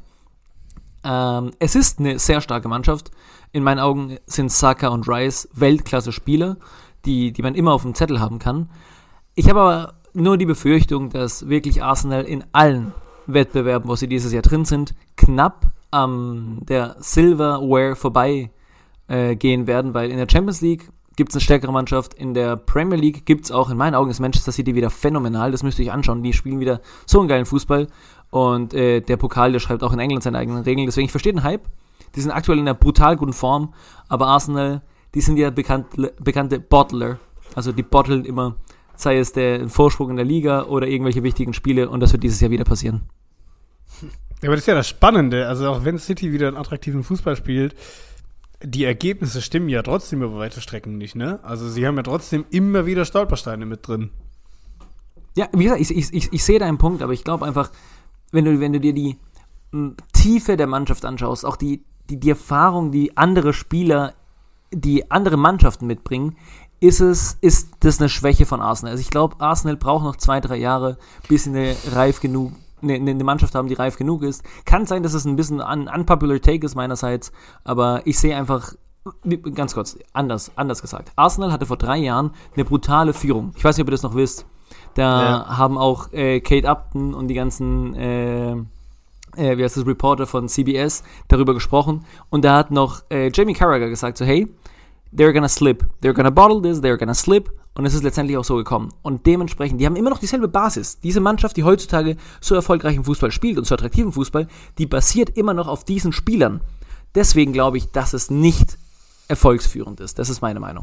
Ähm, es ist eine sehr starke Mannschaft. In meinen Augen sind Saka und Rice Weltklasse-Spieler, die, die man immer auf dem Zettel haben kann. Ich habe aber nur die Befürchtung, dass wirklich Arsenal in allen Wettbewerben, wo sie dieses Jahr drin sind, knapp am der Silverware vorbei äh, gehen werden, weil in der Champions League gibt es eine stärkere Mannschaft. In der Premier League gibt es auch, in meinen Augen ist Manchester City wieder phänomenal. Das müsst ihr euch anschauen. Die spielen wieder so einen geilen Fußball. Und äh, der Pokal, der schreibt auch in England seine eigenen Regeln. Deswegen, ich verstehe den Hype. Die sind aktuell in einer brutal guten Form. Aber Arsenal, die sind ja bekannt, bekannte Bottler. Also die botteln immer, sei es der Vorsprung in der Liga oder irgendwelche wichtigen Spiele. Und das wird dieses Jahr wieder passieren. Ja, aber das ist ja das Spannende. Also auch wenn City wieder einen attraktiven Fußball spielt, die Ergebnisse stimmen ja trotzdem über weite Strecken nicht, ne? Also sie haben ja trotzdem immer wieder Stolpersteine mit drin. Ja, wie gesagt, ich, ich, ich, ich sehe deinen Punkt, aber ich glaube einfach, wenn du, wenn du dir die m, Tiefe der Mannschaft anschaust, auch die, die, die Erfahrung, die andere Spieler, die andere Mannschaften mitbringen, ist es, ist das eine Schwäche von Arsenal. Also ich glaube, Arsenal braucht noch zwei, drei Jahre, bis sie eine reif genug Eine, eine Mannschaft haben, die reif genug ist. Kann sein, dass es ein bisschen ein unpopular Take ist meinerseits, aber ich sehe einfach, ganz kurz, anders, anders gesagt. Arsenal hatte vor drei Jahren eine brutale Führung. Ich weiß nicht, ob ihr das noch wisst. Da ja. haben auch äh, Kate Upton und die ganzen äh, äh, wie heißt das, Reporter von C B S darüber gesprochen und da hat noch äh, Jamie Carragher gesagt, so hey, they're gonna slip, they're gonna bottle this, they're gonna slip. Und es ist letztendlich auch so gekommen. Und dementsprechend, die haben immer noch dieselbe Basis. Diese Mannschaft, die heutzutage so erfolgreich im Fußball spielt und so attraktiven Fußball, die basiert immer noch auf diesen Spielern. Deswegen glaube ich, dass es nicht erfolgsführend ist. Das ist meine Meinung.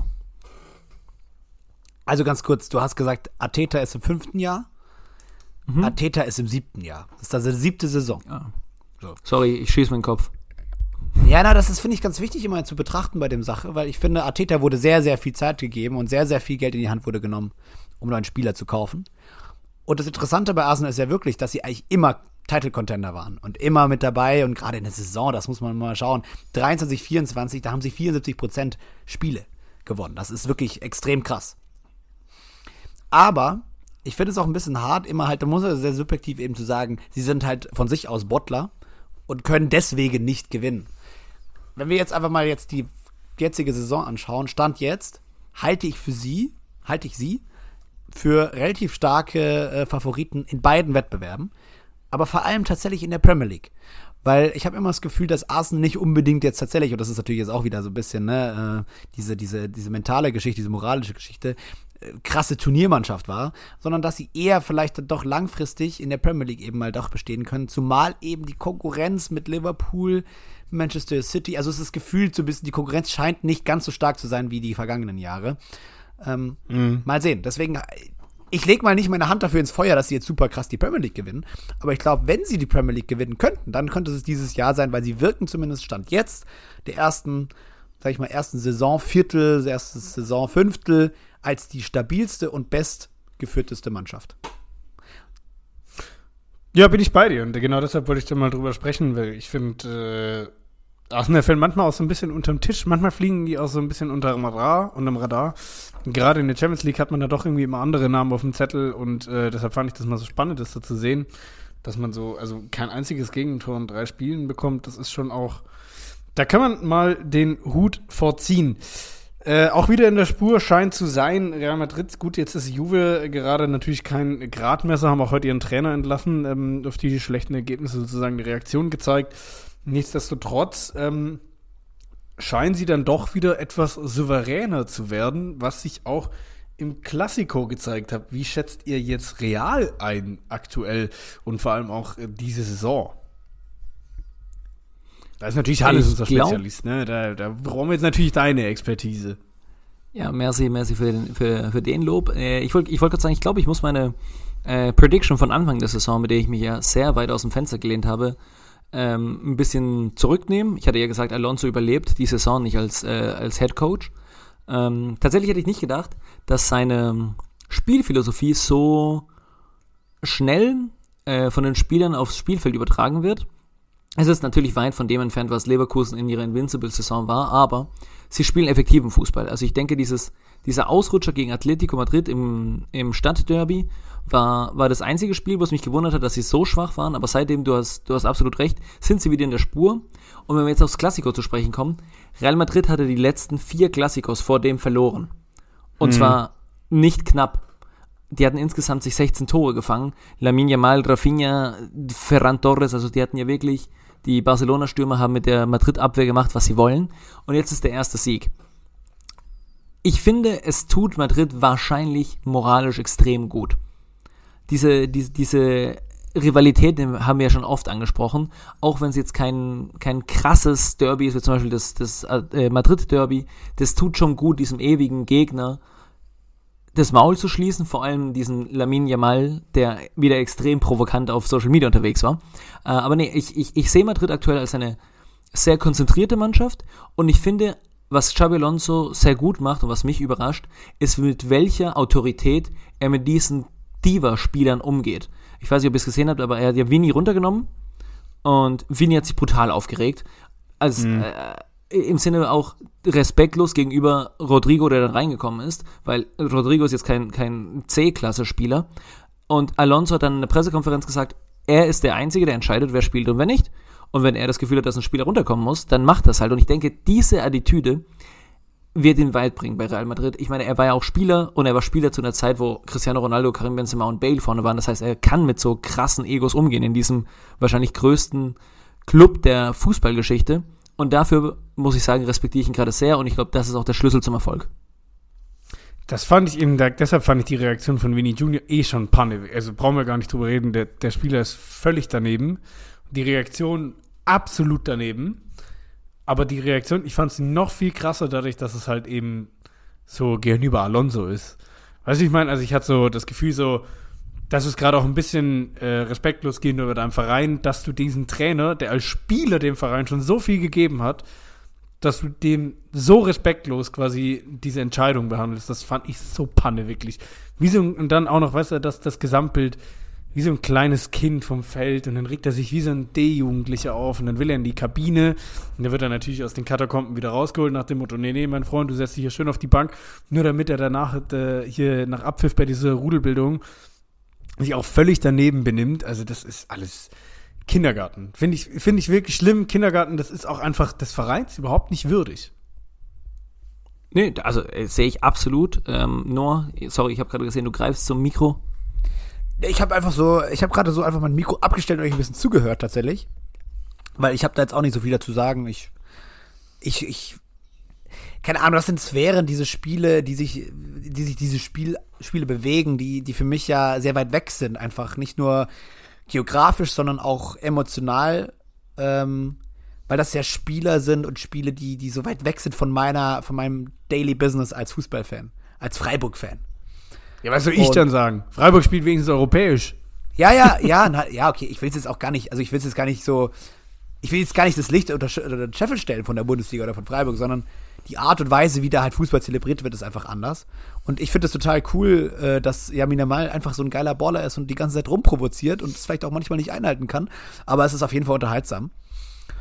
Also ganz kurz, du hast gesagt, Arteta ist im fünften Jahr. Mhm. Arteta ist im siebten Jahr. Das ist also die siebte Saison. Ja. So. Sorry, ich schieße meinen Kopf. Ja, na, das ist, finde ich, ganz wichtig immer zu betrachten bei dem Sache, weil ich finde, Arteta wurde sehr, sehr viel Zeit gegeben und sehr, sehr viel Geld in die Hand wurde genommen, um neuen Spieler zu kaufen. Und das Interessante bei Arsenal ist ja wirklich, dass sie eigentlich immer Title-Contender waren und immer mit dabei und gerade in der Saison, das muss man mal schauen, dreiundzwanzig, vierundzwanzig, da haben sie vierundsiebzig Prozent Spiele gewonnen. Das ist wirklich extrem krass. Aber ich finde es auch ein bisschen hart, immer halt, da muss man sehr subjektiv eben zu sagen, sie sind halt von sich aus Bottler und können deswegen nicht gewinnen. Wenn wir jetzt einfach mal jetzt die jetzige Saison anschauen, Stand jetzt, halte ich für sie, halte ich sie für relativ starke äh, Favoriten in beiden Wettbewerben, aber vor allem tatsächlich in der Premier League. Weil ich habe immer das Gefühl, dass Arsenal nicht unbedingt jetzt tatsächlich, und das ist natürlich jetzt auch wieder so ein bisschen, ne, äh, diese, diese, diese mentale Geschichte, diese moralische Geschichte, äh, krasse Turniermannschaft war, sondern dass sie eher vielleicht doch langfristig in der Premier League eben mal doch bestehen können, zumal eben die Konkurrenz mit Liverpool, Manchester City, also es ist gefühlt so ein bisschen, die Konkurrenz scheint nicht ganz so stark zu sein wie die vergangenen Jahre. Ähm, mhm. Mal sehen. Deswegen, ich lege mal nicht meine Hand dafür ins Feuer, dass sie jetzt super krass die Premier League gewinnen. Aber ich glaube, wenn sie die Premier League gewinnen könnten, dann könnte es dieses Jahr sein, weil sie wirken zumindest Stand jetzt der ersten, sag ich mal, ersten Saisonviertel, erstes Saisonfünftel als die stabilste und bestgeführteste Mannschaft. Ja, bin ich bei dir. Und genau deshalb wollte ich da mal drüber sprechen, weil ich finde, Arsenal fällt manchmal auch so ein bisschen unterm Tisch, manchmal fliegen die auch so ein bisschen unterm Radar, unterm Radar. Und gerade in der Champions League hat man da doch irgendwie immer andere Namen auf dem Zettel und äh, deshalb fand ich das mal so spannend, das so zu sehen, dass man so, also kein einziges Gegentor in drei Spielen bekommt, das ist schon auch, da kann man mal den Hut vorziehen. Äh, auch wieder in der Spur scheint zu sein, Real Madrid, gut, jetzt ist Juve gerade natürlich kein Gradmesser, haben auch heute ihren Trainer entlassen, ähm, auf die schlechten Ergebnisse sozusagen die Reaktion gezeigt. Nichtsdestotrotz ähm, scheinen sie dann doch wieder etwas souveräner zu werden, was sich auch im Klassiko gezeigt hat. Wie schätzt ihr jetzt Real ein aktuell und vor allem auch äh, diese Saison? Da ist natürlich Hannes unser glaub, Spezialist, ne? Da, da brauchen wir jetzt natürlich deine Expertise. Ja, merci, merci für den, für, für den Lob. Äh, ich wollte ich wollt gerade sagen, ich glaube, ich muss meine äh, Prediction von Anfang der Saison, mit der ich mich ja sehr weit aus dem Fenster gelehnt habe, ähm, ein bisschen zurücknehmen. Ich hatte ja gesagt, Alonso überlebt die Saison nicht als, äh, als Head Coach. Ähm, tatsächlich hätte ich nicht gedacht, dass seine Spielphilosophie so schnell äh, von den Spielern aufs Spielfeld übertragen wird. Es ist natürlich weit von dem entfernt, was Leverkusen in ihrer Invincible-Saison war, aber sie spielen effektiven Fußball. Also ich denke, dieses, dieser Ausrutscher gegen Atletico Madrid im, im Stadtderby war, war das einzige Spiel, wo es mich gewundert hat, dass sie so schwach waren, aber seitdem, du hast, du hast absolut recht, sind sie wieder in der Spur. Und wenn wir jetzt aufs Klassiko zu sprechen kommen, Real Madrid hatte die letzten vier Klassikos vor dem verloren. Und mhm. zwar nicht knapp. Die hatten insgesamt sich sechzehn Tore gefangen. Lamine Yamal, Rafinha, Ferran Torres, also die hatten ja wirklich, die Barcelona-Stürmer haben mit der Madrid-Abwehr gemacht, was sie wollen. Und jetzt ist der erste Sieg. Ich finde, es tut Madrid wahrscheinlich moralisch extrem gut. Diese, diese, diese Rivalität haben wir ja schon oft angesprochen, auch wenn es jetzt kein, kein krasses Derby ist, wie zum Beispiel das, das äh, Madrid-Derby, das tut schon gut, diesem ewigen Gegner das Maul zu schließen, vor allem diesen Lamine Yamal, der wieder extrem provokant auf Social Media unterwegs war. Äh, aber nee, ich, ich, ich sehe Madrid aktuell als eine sehr konzentrierte Mannschaft und ich finde, was Xabi Alonso sehr gut macht und was mich überrascht, ist, mit welcher Autorität er mit diesen Diva-Spielern umgeht. Ich weiß nicht, ob ihr es gesehen habt, aber er hat ja Vini runtergenommen und Vini hat sich brutal aufgeregt. Also, mhm. äh, im Sinne auch respektlos gegenüber Rodrigo, der dann reingekommen ist, weil Rodrigo ist jetzt kein, kein C-Klasse-Spieler. Und Alonso hat dann in der Pressekonferenz gesagt, er ist der Einzige, der entscheidet, wer spielt und wer nicht. Und wenn er das Gefühl hat, dass ein Spieler runterkommen muss, dann macht das halt. Und ich denke, diese Attitüde wird ihn weit bringen bei Real Madrid. Ich meine, er war ja auch Spieler und er war Spieler zu einer Zeit, wo Cristiano Ronaldo, Karim Benzema und Bale vorne waren. Das heißt, er kann mit so krassen Egos umgehen in diesem wahrscheinlich größten Club der Fußballgeschichte. Und dafür, muss ich sagen, respektiere ich ihn gerade sehr und ich glaube, das ist auch der Schlüssel zum Erfolg. Das fand ich eben, deshalb fand ich die Reaktion von Vini Junior eh schon Panne. Also brauchen wir gar nicht drüber reden, der, der Spieler ist völlig daneben. Die Reaktion absolut daneben. Aber die Reaktion, ich fand sie noch viel krasser dadurch, dass es halt eben so gegenüber Alonso ist. Weißt du, ich meine, also ich hatte so das Gefühl so, dass es gerade auch ein bisschen äh, respektlos gegenüber deinem Verein, dass du diesen Trainer, der als Spieler dem Verein schon so viel gegeben hat, dass du dem so respektlos quasi diese Entscheidung behandelst. Das fand ich so Panne, wirklich. Wie so, und dann auch noch, weißt du, das, das Gesamtbild, wie so ein kleines Kind vom Feld und dann regt er sich wie so ein D-Jugendlicher auf und dann will er in die Kabine und dann wird er natürlich aus den Katakomben wieder rausgeholt nach dem Motto, nee, nee, mein Freund, du setzt dich hier schön auf die Bank, nur damit er danach äh, hier nach Abpfiff bei dieser Rudelbildung sich auch völlig daneben benimmt. Also das ist alles Kindergarten. Finde ich, finde ich wirklich schlimm. Kindergarten, das ist auch einfach des Vereins überhaupt nicht würdig. Nee, also äh, sehe ich absolut. Ähm, Noah, sorry, ich habe gerade gesehen, du greifst zum Mikro. Ich habe einfach so, ich habe gerade so einfach mein Mikro abgestellt und euch ein bisschen zugehört tatsächlich. Weil ich habe da jetzt auch nicht so viel dazu sagen. Ich, ich, ich keine Ahnung, das sind Sphären, diese Spiele, die sich, die sich diese Spiel, Spiele bewegen, die, die für mich ja sehr weit weg sind, einfach nicht nur geografisch, sondern auch emotional, ähm, weil das ja Spieler sind und Spiele, die, die so weit weg sind von meiner, von meinem Daily Business als Fußballfan, als Freiburg-Fan. Ja, was soll ich und, dann sagen? Freiburg spielt wenigstens europäisch. Ja, ja, ja, na, ja, okay, ich will es jetzt auch gar nicht, also ich will es jetzt gar nicht so, ich will jetzt gar nicht das Licht unter, unter den Scheffel stellen von der Bundesliga oder von Freiburg, sondern die Art und Weise, wie da halt Fußball zelebriert wird, ist einfach anders. Und ich finde es total cool, äh, dass Lamine Yamal einfach so ein geiler Baller ist und die ganze Zeit rumprovoziert und es vielleicht auch manchmal nicht einhalten kann. Aber es ist auf jeden Fall unterhaltsam.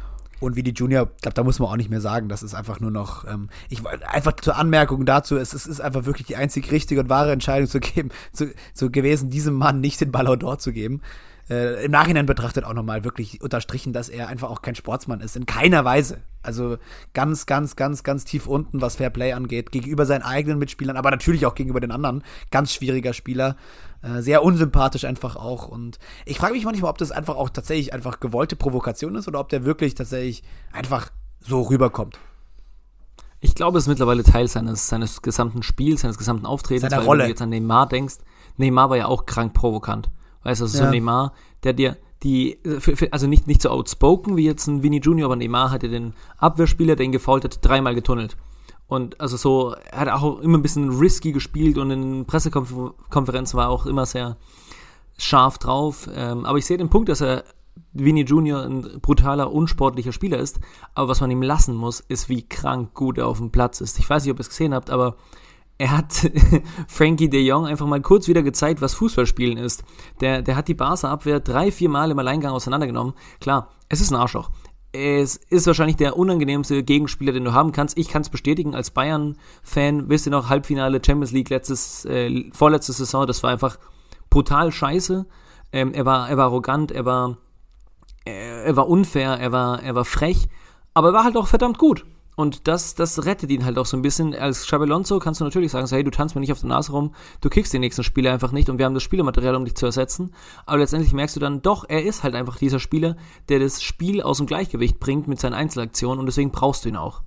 Und Vini Junior, ich glaube, da muss man auch nicht mehr sagen, das ist einfach nur noch, ähm, ich einfach zur Anmerkung dazu, es, es ist einfach wirklich die einzig richtige und wahre Entscheidung zu geben, zu, zu gewesen, diesem Mann nicht den Ballon d'Or zu geben. Äh, im Nachhinein betrachtet auch nochmal wirklich unterstrichen, dass er einfach auch kein Sportsmann ist, in keiner Weise. Also ganz, ganz, ganz, ganz tief unten, was Fairplay angeht, gegenüber seinen eigenen Mitspielern, aber natürlich auch gegenüber den anderen. Ganz schwieriger Spieler, äh, sehr unsympathisch einfach auch. Und ich frage mich manchmal, ob das einfach auch tatsächlich einfach gewollte Provokation ist oder ob der wirklich tatsächlich einfach so rüberkommt. Ich glaube, es ist mittlerweile Teil seines, seines gesamten Spiels, seines gesamten Auftretens. Seiner weil Rolle. Wenn du jetzt an Neymar denkst, Neymar war ja auch krank provokant. Weißt du, also Ja. so Neymar, der dir die, für, für, also nicht, nicht so outspoken wie jetzt ein Vini Junior, aber Neymar hat ja den Abwehrspieler, der ihn gefoult hat, dreimal getunnelt. Und also so, er hat auch immer ein bisschen risky gespielt und in Pressekonferenzen war er auch immer sehr scharf drauf. Ähm, aber ich sehe den Punkt, dass er Vini Junior ein brutaler, unsportlicher Spieler ist. Aber was man ihm lassen muss, ist, wie krank gut er auf dem Platz ist. Ich weiß nicht, ob ihr es gesehen habt, aber er hat Frankie de Jong einfach mal kurz wieder gezeigt, was Fußballspielen ist. Der, der hat die Barca-Abwehr drei, vier Mal im Alleingang auseinandergenommen. Klar, es ist ein Arschloch. Es ist wahrscheinlich der unangenehmste Gegenspieler, den du haben kannst. Ich kann es bestätigen als Bayern-Fan. Wisst ihr noch, Halbfinale Champions League letztes, äh, vorletzte Saison, das war einfach brutal scheiße. Ähm, er war, er war arrogant, er war, er, er war unfair, er war, er war frech, aber er war halt auch verdammt gut. Und das, das rettet ihn halt auch so ein bisschen. Als Xabi Alonso kannst du natürlich sagen, so, hey, du tanzt mir nicht auf der Nase rum, du kickst den nächsten Spieler einfach nicht und wir haben das Spielermaterial, um dich zu ersetzen. Aber letztendlich merkst du dann, doch, er ist halt einfach dieser Spieler, der das Spiel aus dem Gleichgewicht bringt mit seinen Einzelaktionen und deswegen brauchst du ihn auch.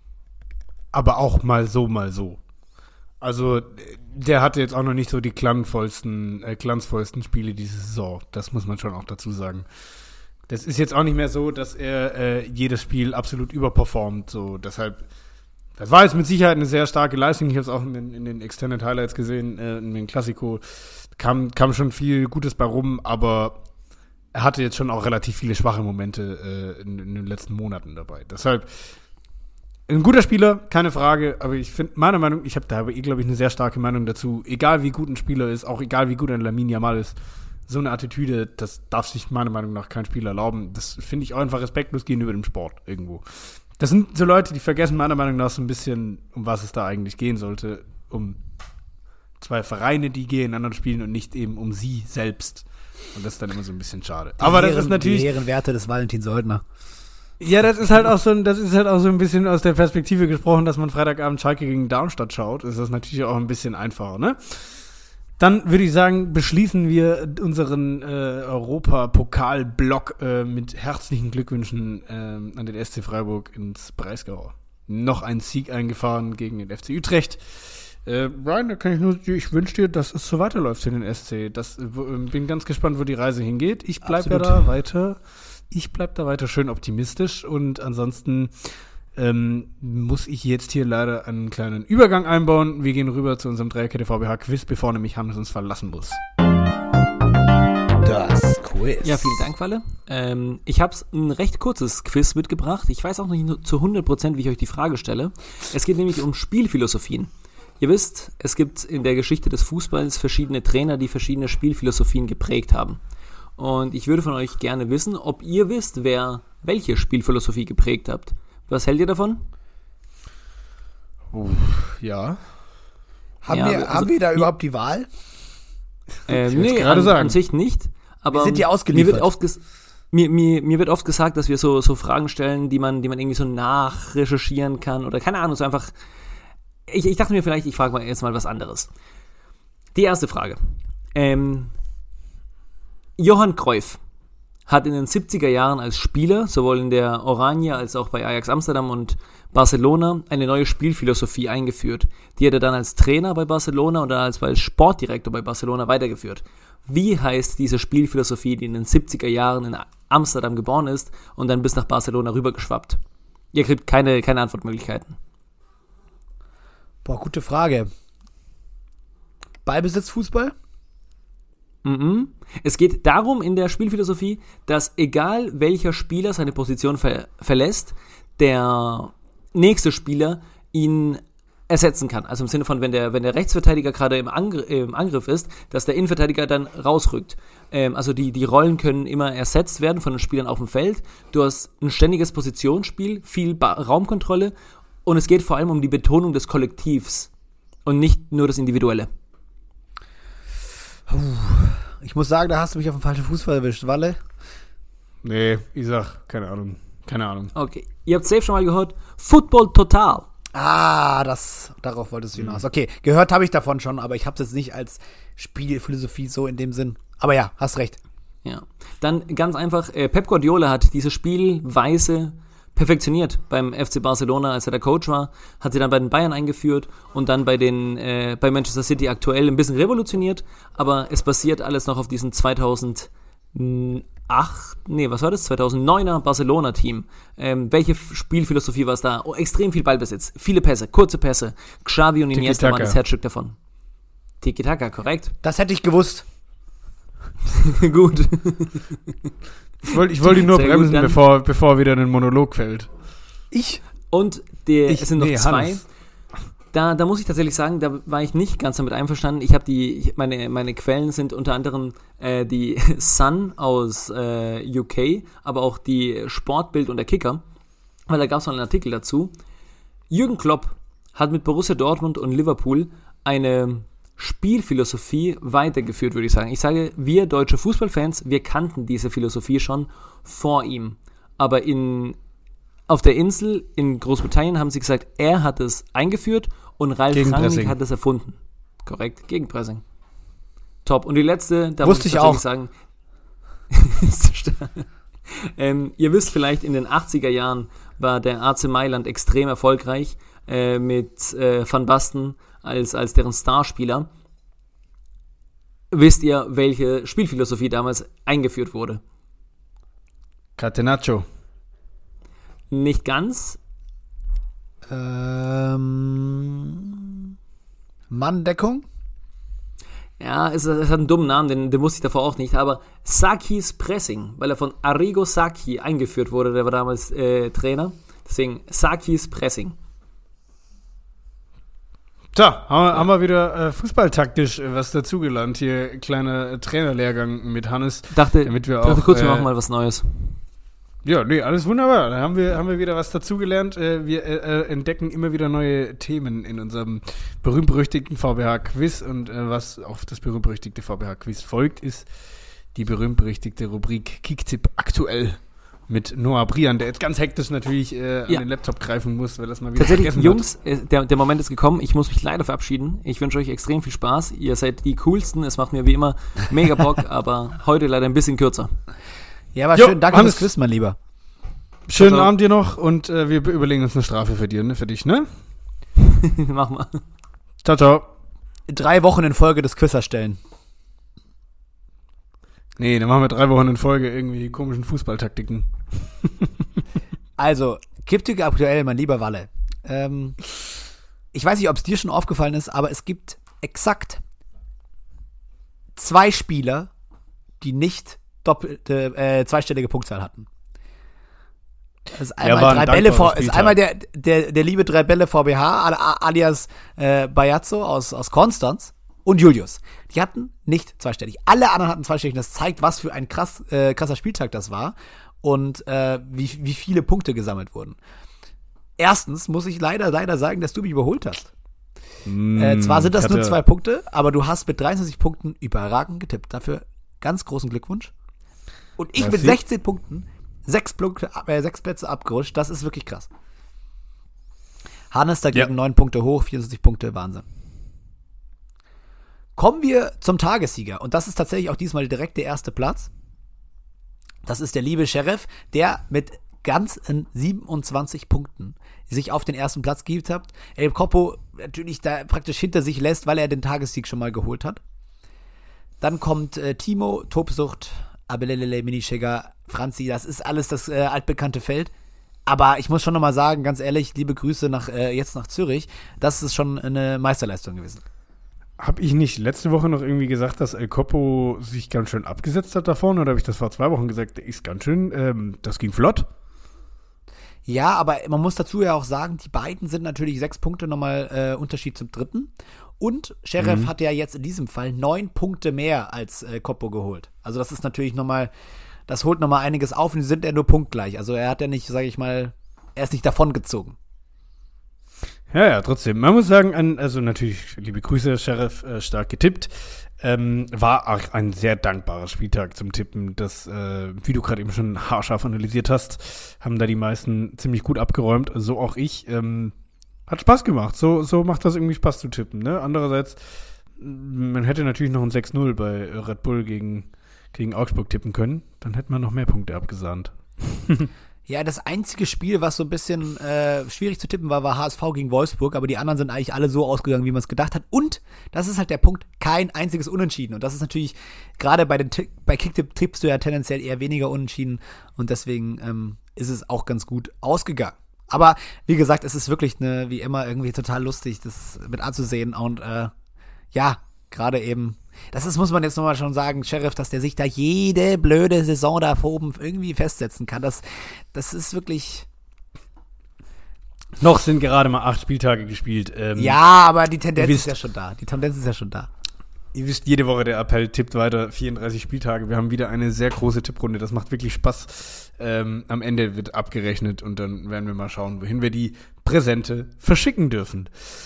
Aber auch mal so, mal so. Also, der hatte jetzt auch noch nicht so die glanzvollsten, äh, glanzvollsten Spiele diese Saison. Das muss man schon auch dazu sagen. Das ist jetzt auch nicht mehr so, dass er äh, jedes Spiel absolut überperformt. So, deshalb, das war jetzt mit Sicherheit eine sehr starke Leistung. Ich habe es auch in, in den Extended Highlights gesehen, äh, in den Klassiko. Kam, kam schon viel Gutes bei rum, aber er hatte jetzt schon auch relativ viele schwache Momente äh, in, in den letzten Monaten dabei. Deshalb ein guter Spieler, keine Frage, aber ich finde, meiner Meinung, ich habe da aber eh, glaube ich, eine sehr starke Meinung dazu. Egal wie gut ein Spieler ist, auch egal wie gut ein Lamine Yamal ist, so eine Attitüde, das darf sich meiner Meinung nach kein Spieler erlauben. Das finde ich auch einfach respektlos gegenüber dem Sport irgendwo. Das sind so Leute, die vergessen meiner Meinung nach so ein bisschen, um was es da eigentlich gehen sollte. Um zwei Vereine, die gegeneinander spielen und nicht eben um sie selbst. Und das ist dann immer so ein bisschen schade. Die Aber das Ehren, ist natürlich... Die Ehrenwerte des Valentin Soldner. Ja, das ist halt auch so ein, das ist halt auch so ein bisschen aus der Perspektive gesprochen, dass man Freitagabend Schalke gegen Darmstadt schaut. Ist das natürlich auch ein bisschen einfacher, ne? Dann würde ich sagen, beschließen wir unseren äh, Europapokal-Block äh, mit herzlichen Glückwünschen äh, an den S C Freiburg ins Breisgau. Noch ein Sieg eingefahren gegen den F C Utrecht. Äh, Brian, da kann ich nur, ich wünsche dir, dass es so weiterläuft für den S C. Das, äh, bin ganz gespannt, wo die Reise hingeht. Ich bleibe ja da weiter, ich bleib da weiter schön optimistisch und ansonsten Ähm, muss ich jetzt hier leider einen kleinen Übergang einbauen. Wir gehen rüber zu unserem Dreierkette V B H-Quiz, bevor nämlich Hannes uns verlassen muss. Das Quiz. Ja, vielen Dank, Walle. Ähm, ich habe ein recht kurzes Quiz mitgebracht. Ich weiß auch nicht zu hundert Prozent, wie ich euch die Frage stelle. Es geht nämlich um Spielphilosophien. Ihr wisst, es gibt in der Geschichte des Fußballs verschiedene Trainer, die verschiedene Spielphilosophien geprägt haben. Und ich würde von euch gerne wissen, ob ihr wisst, wer welche Spielphilosophie geprägt habt. Was hält ihr davon? Uh, ja. Haben, Ja, wir, also- haben wir da überhaupt die Wahl? Ähm, Ich wollt's nee, gerade an, sagen. an sich nicht. Aber Wir sind ja mir ausgeliefert. wird oft ges- mir, mir, mir wird oft gesagt, dass wir so, so Fragen stellen, die man, die man irgendwie so nachrecherchieren kann oder keine Ahnung, so einfach. Ich, ich dachte mir vielleicht, ich frage mal jetzt mal was anderes. Die erste Frage. Ähm, Johann Cruyff hat in den siebziger Jahren als Spieler, sowohl in der Oranje als auch bei Ajax Amsterdam und Barcelona, eine neue Spielphilosophie eingeführt. Die hat er dann als Trainer bei Barcelona und dann als, als Sportdirektor bei Barcelona weitergeführt. Wie heißt diese Spielphilosophie, die in den siebziger Jahren in Amsterdam geboren ist und dann bis nach Barcelona rübergeschwappt? Ihr kriegt keine, keine Antwortmöglichkeiten. Boah, gute Frage. Ballbesitzfußball? Mhm. Es geht darum in der Spielphilosophie, dass egal welcher Spieler seine Position ver- verlässt, der nächste Spieler ihn ersetzen kann. Also im Sinne von, wenn der, wenn der Rechtsverteidiger gerade im, Angr- im Angriff ist, dass der Innenverteidiger dann rausrückt. Ähm, also die, die Rollen können immer ersetzt werden von den Spielern auf dem Feld. Du hast ein ständiges Positionsspiel, viel ba- Raumkontrolle und es geht vor allem um die Betonung des Kollektivs und nicht nur das Individuelle. Ich muss sagen, da hast du mich auf den falschen Fuß erwischt, Walle. Nee, ich sag, keine Ahnung. Keine Ahnung. Okay, ihr habt safe schon mal gehört, Football Total. Ah, das, darauf wolltest du hinaus. Okay, gehört habe ich davon schon, aber ich habe es jetzt nicht als Spielphilosophie so in dem Sinn. Aber ja, hast recht. Ja, dann ganz einfach, äh, Pep Guardiola hat diese Spielweise perfektioniert beim F C Barcelona, als er der Coach war, hat sie dann bei den Bayern eingeführt und dann bei den äh, bei Manchester City aktuell ein bisschen revolutioniert, aber es basiert alles noch auf diesem zweitausendacht, nee, was war das? zweitausenddeuner Barcelona-Team. Ähm, welche F- Spielphilosophie war es da? Oh, extrem viel Ballbesitz, viele Pässe, kurze Pässe. Xavi und Iniesta Tiki-Taka. waren das Herzstück davon. Tiki-Taka, korrekt. Das hätte ich gewusst. Gut. Ich wollte ich wollt ihn nur Sehr gut, bremsen, dann- bevor, bevor wieder ein Monolog fällt. Ich? Und der, Ich- es sind noch nee, zwei. Hannes. Da, da muss ich tatsächlich sagen, da war ich nicht ganz damit einverstanden. Ich habe die, ich, meine, meine Quellen sind unter anderem äh, die Sun aus äh, U K, aber auch die Sportbild und der Kicker, weil da gab es noch einen Artikel dazu. Jürgen Klopp hat mit Borussia Dortmund und Liverpool eine Spielphilosophie weitergeführt, würde ich sagen. Ich sage, wir deutsche Fußballfans, wir kannten diese Philosophie schon vor ihm. Aber in Auf der Insel in Großbritannien haben sie gesagt, er hat es eingeführt und Ralf Gegenpressing. Rangnick hat es erfunden. Korrekt, Gegenpressing. Top. Und die letzte, da Wusste muss ich ich tatsächlich auch. sagen, ähm, ihr wisst vielleicht, in den achtziger Jahren war der A C Mailand extrem erfolgreich äh, mit äh, Van Basten als, als deren Starspieler. Wisst ihr, welche Spielphilosophie damals eingeführt wurde? Catenaccio. Nicht ganz. Ähm, Manndeckung? Ja, es, es hat einen dummen Namen, den, den wusste ich davor auch nicht, aber Sakis Pressing, weil er von Arrigo Sacchi eingeführt wurde, der war damals äh, Trainer. Deswegen Sakis Pressing. So, haben wir, haben wir wieder äh, fußballtaktisch äh, was dazugelernt. Hier kleiner äh, Trainerlehrgang mit Hannes. Dachte, Damit wir dachte auch, kurz, wir äh, machen mal was Neues. Ja, nee, alles wunderbar. Da haben wir, haben wir wieder was dazugelernt. Äh, wir äh, entdecken immer wieder neue Themen in unserem berühmt-berüchtigten V B H-Quiz. Und äh, was auf das berühmt-berüchtigte V B H-Quiz folgt, ist die berühmt-berüchtigte Rubrik Kicktipp aktuell mit Noah Brian, der jetzt ganz hektisch natürlich äh, an Ja. den Laptop greifen muss, weil das mal wieder Tatsächlich, vergessen Jungs, äh, der, der Moment ist gekommen. Ich muss mich leider verabschieden. Ich wünsche euch extrem viel Spaß. Ihr seid die Coolsten. Es macht mir wie immer mega Bock, aber heute leider ein bisschen kürzer. Ja, aber Jo, schön. Danke Hannes. fürs Quiz, mein Lieber. hat. Schönen Ciao. Abend dir noch und äh, wir überlegen uns eine Strafe für dir, ne? Für dich, ne? Mach mal. Ciao, ciao. Drei Wochen in Folge des Quiz erstellen. Nee, dann machen wir drei Wochen in Folge irgendwie die komischen Fußballtaktiken. Also, Kipptüge aktuell, mein lieber Walle. Ähm, ich weiß nicht, ob es dir schon aufgefallen ist, aber es gibt exakt zwei Spieler, die nicht doppelte, äh, zweistellige Punktzahl hatten. Das ist einmal, war ein drei Bälle dankbarer vor, ist Spieltag. einmal der, der, der liebe drei Bälle V B H, al- alias äh, Bajazzo aus, aus Konstanz und Julius. Die hatten nicht zweistellig. Alle anderen hatten zweistellig. Das zeigt, was für ein krass, äh, krasser Spieltag das war und äh, wie, wie viele Punkte gesammelt wurden. Erstens muss ich leider, leider sagen, dass du mich überholt hast. Äh, zwar sind das ich nur hatte- zwei Punkte, aber du hast mit dreiundzwanzig Punkten überragend getippt. Dafür ganz großen Glückwunsch. Und ich Merci. mit sechzehn Punkten, sechs, Punkte, äh, sechs Plätze abgerutscht. Das ist wirklich krass. Hannes dagegen Ja. neun Punkte hoch, vierundzwanzig Punkte, Wahnsinn. Kommen wir zum Tagessieger. Und das ist tatsächlich auch diesmal direkt der erste Platz. Das ist der liebe Sheriff, der mit ganzen siebenundzwanzig Punkten sich auf den ersten Platz gegeben hat. El Copo natürlich da praktisch hinter sich lässt, weil er den Tagessieg schon mal geholt hat. Dann kommt äh, Timo, Tobsucht, Abelelele, Minischegger, Franzi. Das ist alles das äh, altbekannte Feld. Aber ich muss schon nochmal sagen, ganz ehrlich, liebe Grüße nach äh, jetzt nach Zürich. Das ist schon eine Meisterleistung gewesen. Hab ich nicht letzte Woche noch irgendwie gesagt, dass El Copo sich ganz schön abgesetzt hat davon? Oder habe ich das vor zwei Wochen gesagt? Der ist ganz schön, ähm, das ging flott. Ja, aber man muss dazu ja auch sagen, die beiden sind natürlich sechs Punkte nochmal äh, Unterschied zum dritten. Und Sheriff mhm. hat ja jetzt in diesem Fall neun Punkte mehr als äh, Koppo geholt. Also das ist natürlich nochmal, das holt nochmal einiges auf und die sind ja nur punktgleich. Also er hat ja nicht, sage ich mal, er ist nicht davongezogen. Ja, ja, trotzdem. Man muss sagen, an, also natürlich, liebe Grüße, Sheriff, äh, stark getippt. Ähm, war auch ein sehr dankbarer Spieltag zum Tippen. Das, äh, wie du gerade eben schon haarscharf analysiert hast, haben da die meisten ziemlich gut abgeräumt. So auch ich. Ähm, hat Spaß gemacht. So, so macht das irgendwie Spaß zu tippen. Ne? Andererseits, man hätte natürlich noch ein sechs null bei Red Bull gegen, gegen Augsburg tippen können. Dann hätte man noch mehr Punkte abgesahnt. Ja, das einzige Spiel, was so ein bisschen äh, schwierig zu tippen war, war H S V gegen Wolfsburg, aber die anderen sind eigentlich alle so ausgegangen, wie man es gedacht hat. Und, das ist halt der Punkt, kein einziges Unentschieden. Und das ist natürlich, gerade bei den T- bei Kicktipp tippst du ja tendenziell eher weniger Unentschieden und deswegen ähm, ist es auch ganz gut ausgegangen. Aber, wie gesagt, es ist wirklich, eine, wie immer, irgendwie total lustig, das mit anzusehen und äh, ja, gerade eben, das ist, muss man jetzt nochmal schon sagen, Sheriff, dass der sich da jede blöde Saison da oben irgendwie festsetzen kann. Das, das ist wirklich. Noch sind gerade mal acht Spieltage gespielt. Ähm, ja, aber die Tendenz wisst, ist ja schon da. Die Tendenz ist ja schon da. Ihr wisst, jede Woche der Appell tippt weiter, vierunddreißig Spieltage. Wir haben wieder eine sehr große Tipprunde. Das macht wirklich Spaß. Ähm, am Ende wird abgerechnet und dann werden wir mal schauen, wohin wir die Präsente verschicken dürfen.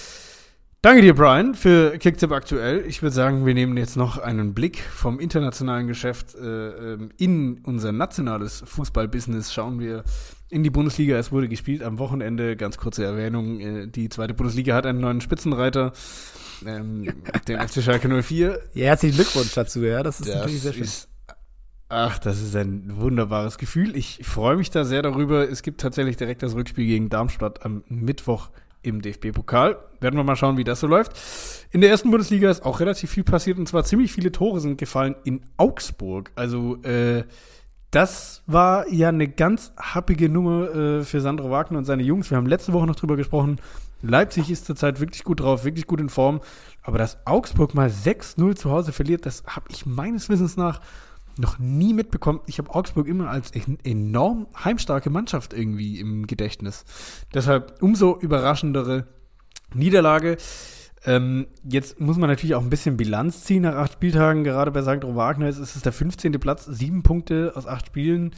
Danke dir, Brian, für Kicktipp aktuell. Ich würde sagen, wir nehmen jetzt noch einen Blick vom internationalen Geschäft äh, in unser nationales Fußballbusiness. Schauen wir in die Bundesliga. Es wurde gespielt am Wochenende. Ganz kurze Erwähnung, äh, die zweite Bundesliga hat einen neuen Spitzenreiter, ähm, den F C Schalke null vier. Ja, herzlichen Glückwunsch dazu, ja. Das ist das natürlich sehr schön. Ist, ach, das ist ein wunderbares Gefühl. Ich freue mich da sehr darüber. Es gibt tatsächlich direkt das Rückspiel gegen Darmstadt am Mittwoch im D F B-Pokal. Werden wir mal schauen, wie das so läuft. In der ersten Bundesliga ist auch relativ viel passiert und zwar ziemlich viele Tore sind gefallen in Augsburg. Also äh, das war ja eine ganz happige Nummer äh, für Sandro Wagner und seine Jungs. Wir haben letzte Woche noch drüber gesprochen. Leipzig ist zurzeit wirklich gut drauf, wirklich gut in Form. Aber dass Augsburg mal sechs null zu Hause verliert, das habe ich meines Wissens nach noch nie mitbekommen. Ich habe Augsburg immer als enorm heimstarke Mannschaft irgendwie im Gedächtnis. Deshalb umso überraschendere Niederlage. Ähm, jetzt muss man natürlich auch ein bisschen Bilanz ziehen nach acht Spieltagen. Gerade bei Sandro Wagner ist es der fünfzehnte Platz, sieben Punkte aus acht Spielen.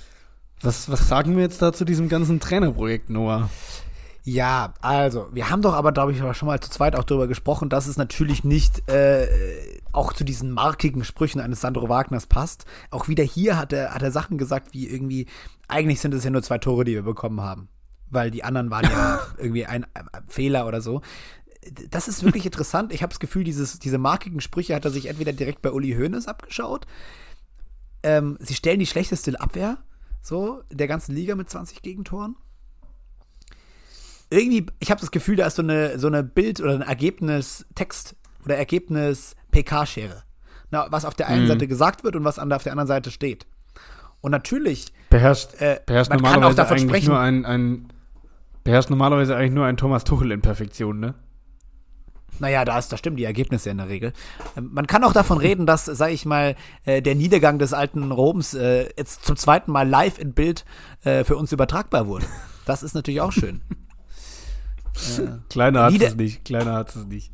Was, was sagen wir jetzt da zu diesem ganzen Trainerprojekt, Noah? Ja, also, wir haben doch aber, glaube ich, schon mal zu zweit auch darüber gesprochen, dass es natürlich nicht äh, auch zu diesen markigen Sprüchen eines Sandro Wagners passt. Auch wieder hier hat er, hat er Sachen gesagt, wie irgendwie, eigentlich sind es ja nur zwei Tore, die wir bekommen haben. Weil die anderen waren ja irgendwie ein, ein Fehler oder so. Das ist wirklich interessant. Ich habe das Gefühl, dieses, diese markigen Sprüche hat er sich entweder direkt bei Uli Hoeneß abgeschaut. Ähm, sie stellen die schlechteste Abwehr, so, in der ganzen Liga mit zwanzig Gegentoren. Irgendwie, ich habe das Gefühl, da ist so eine, so eine Bild- oder ein Ergebnis-Text- oder Ergebnis-P K-Schere. Na, was auf der einen mhm. Seite gesagt wird und was auf der anderen Seite steht. Und natürlich beherrscht, äh, beherrscht man normalerweise kann auch davon eigentlich sprechen, nur ein, ein beherrscht normalerweise eigentlich nur ein Thomas Tuchel in Perfektion, ne? Naja, da, ist, da stimmen die Ergebnisse in der Regel. Ähm, man kann auch davon reden, dass, sag ich mal, äh, der Niedergang des alten Roms äh, jetzt zum zweiten Mal live in Bild äh, für uns übertragbar wurde. Das ist natürlich auch schön. äh, Kleiner hat Nieder- es nicht, kleiner hat es nicht.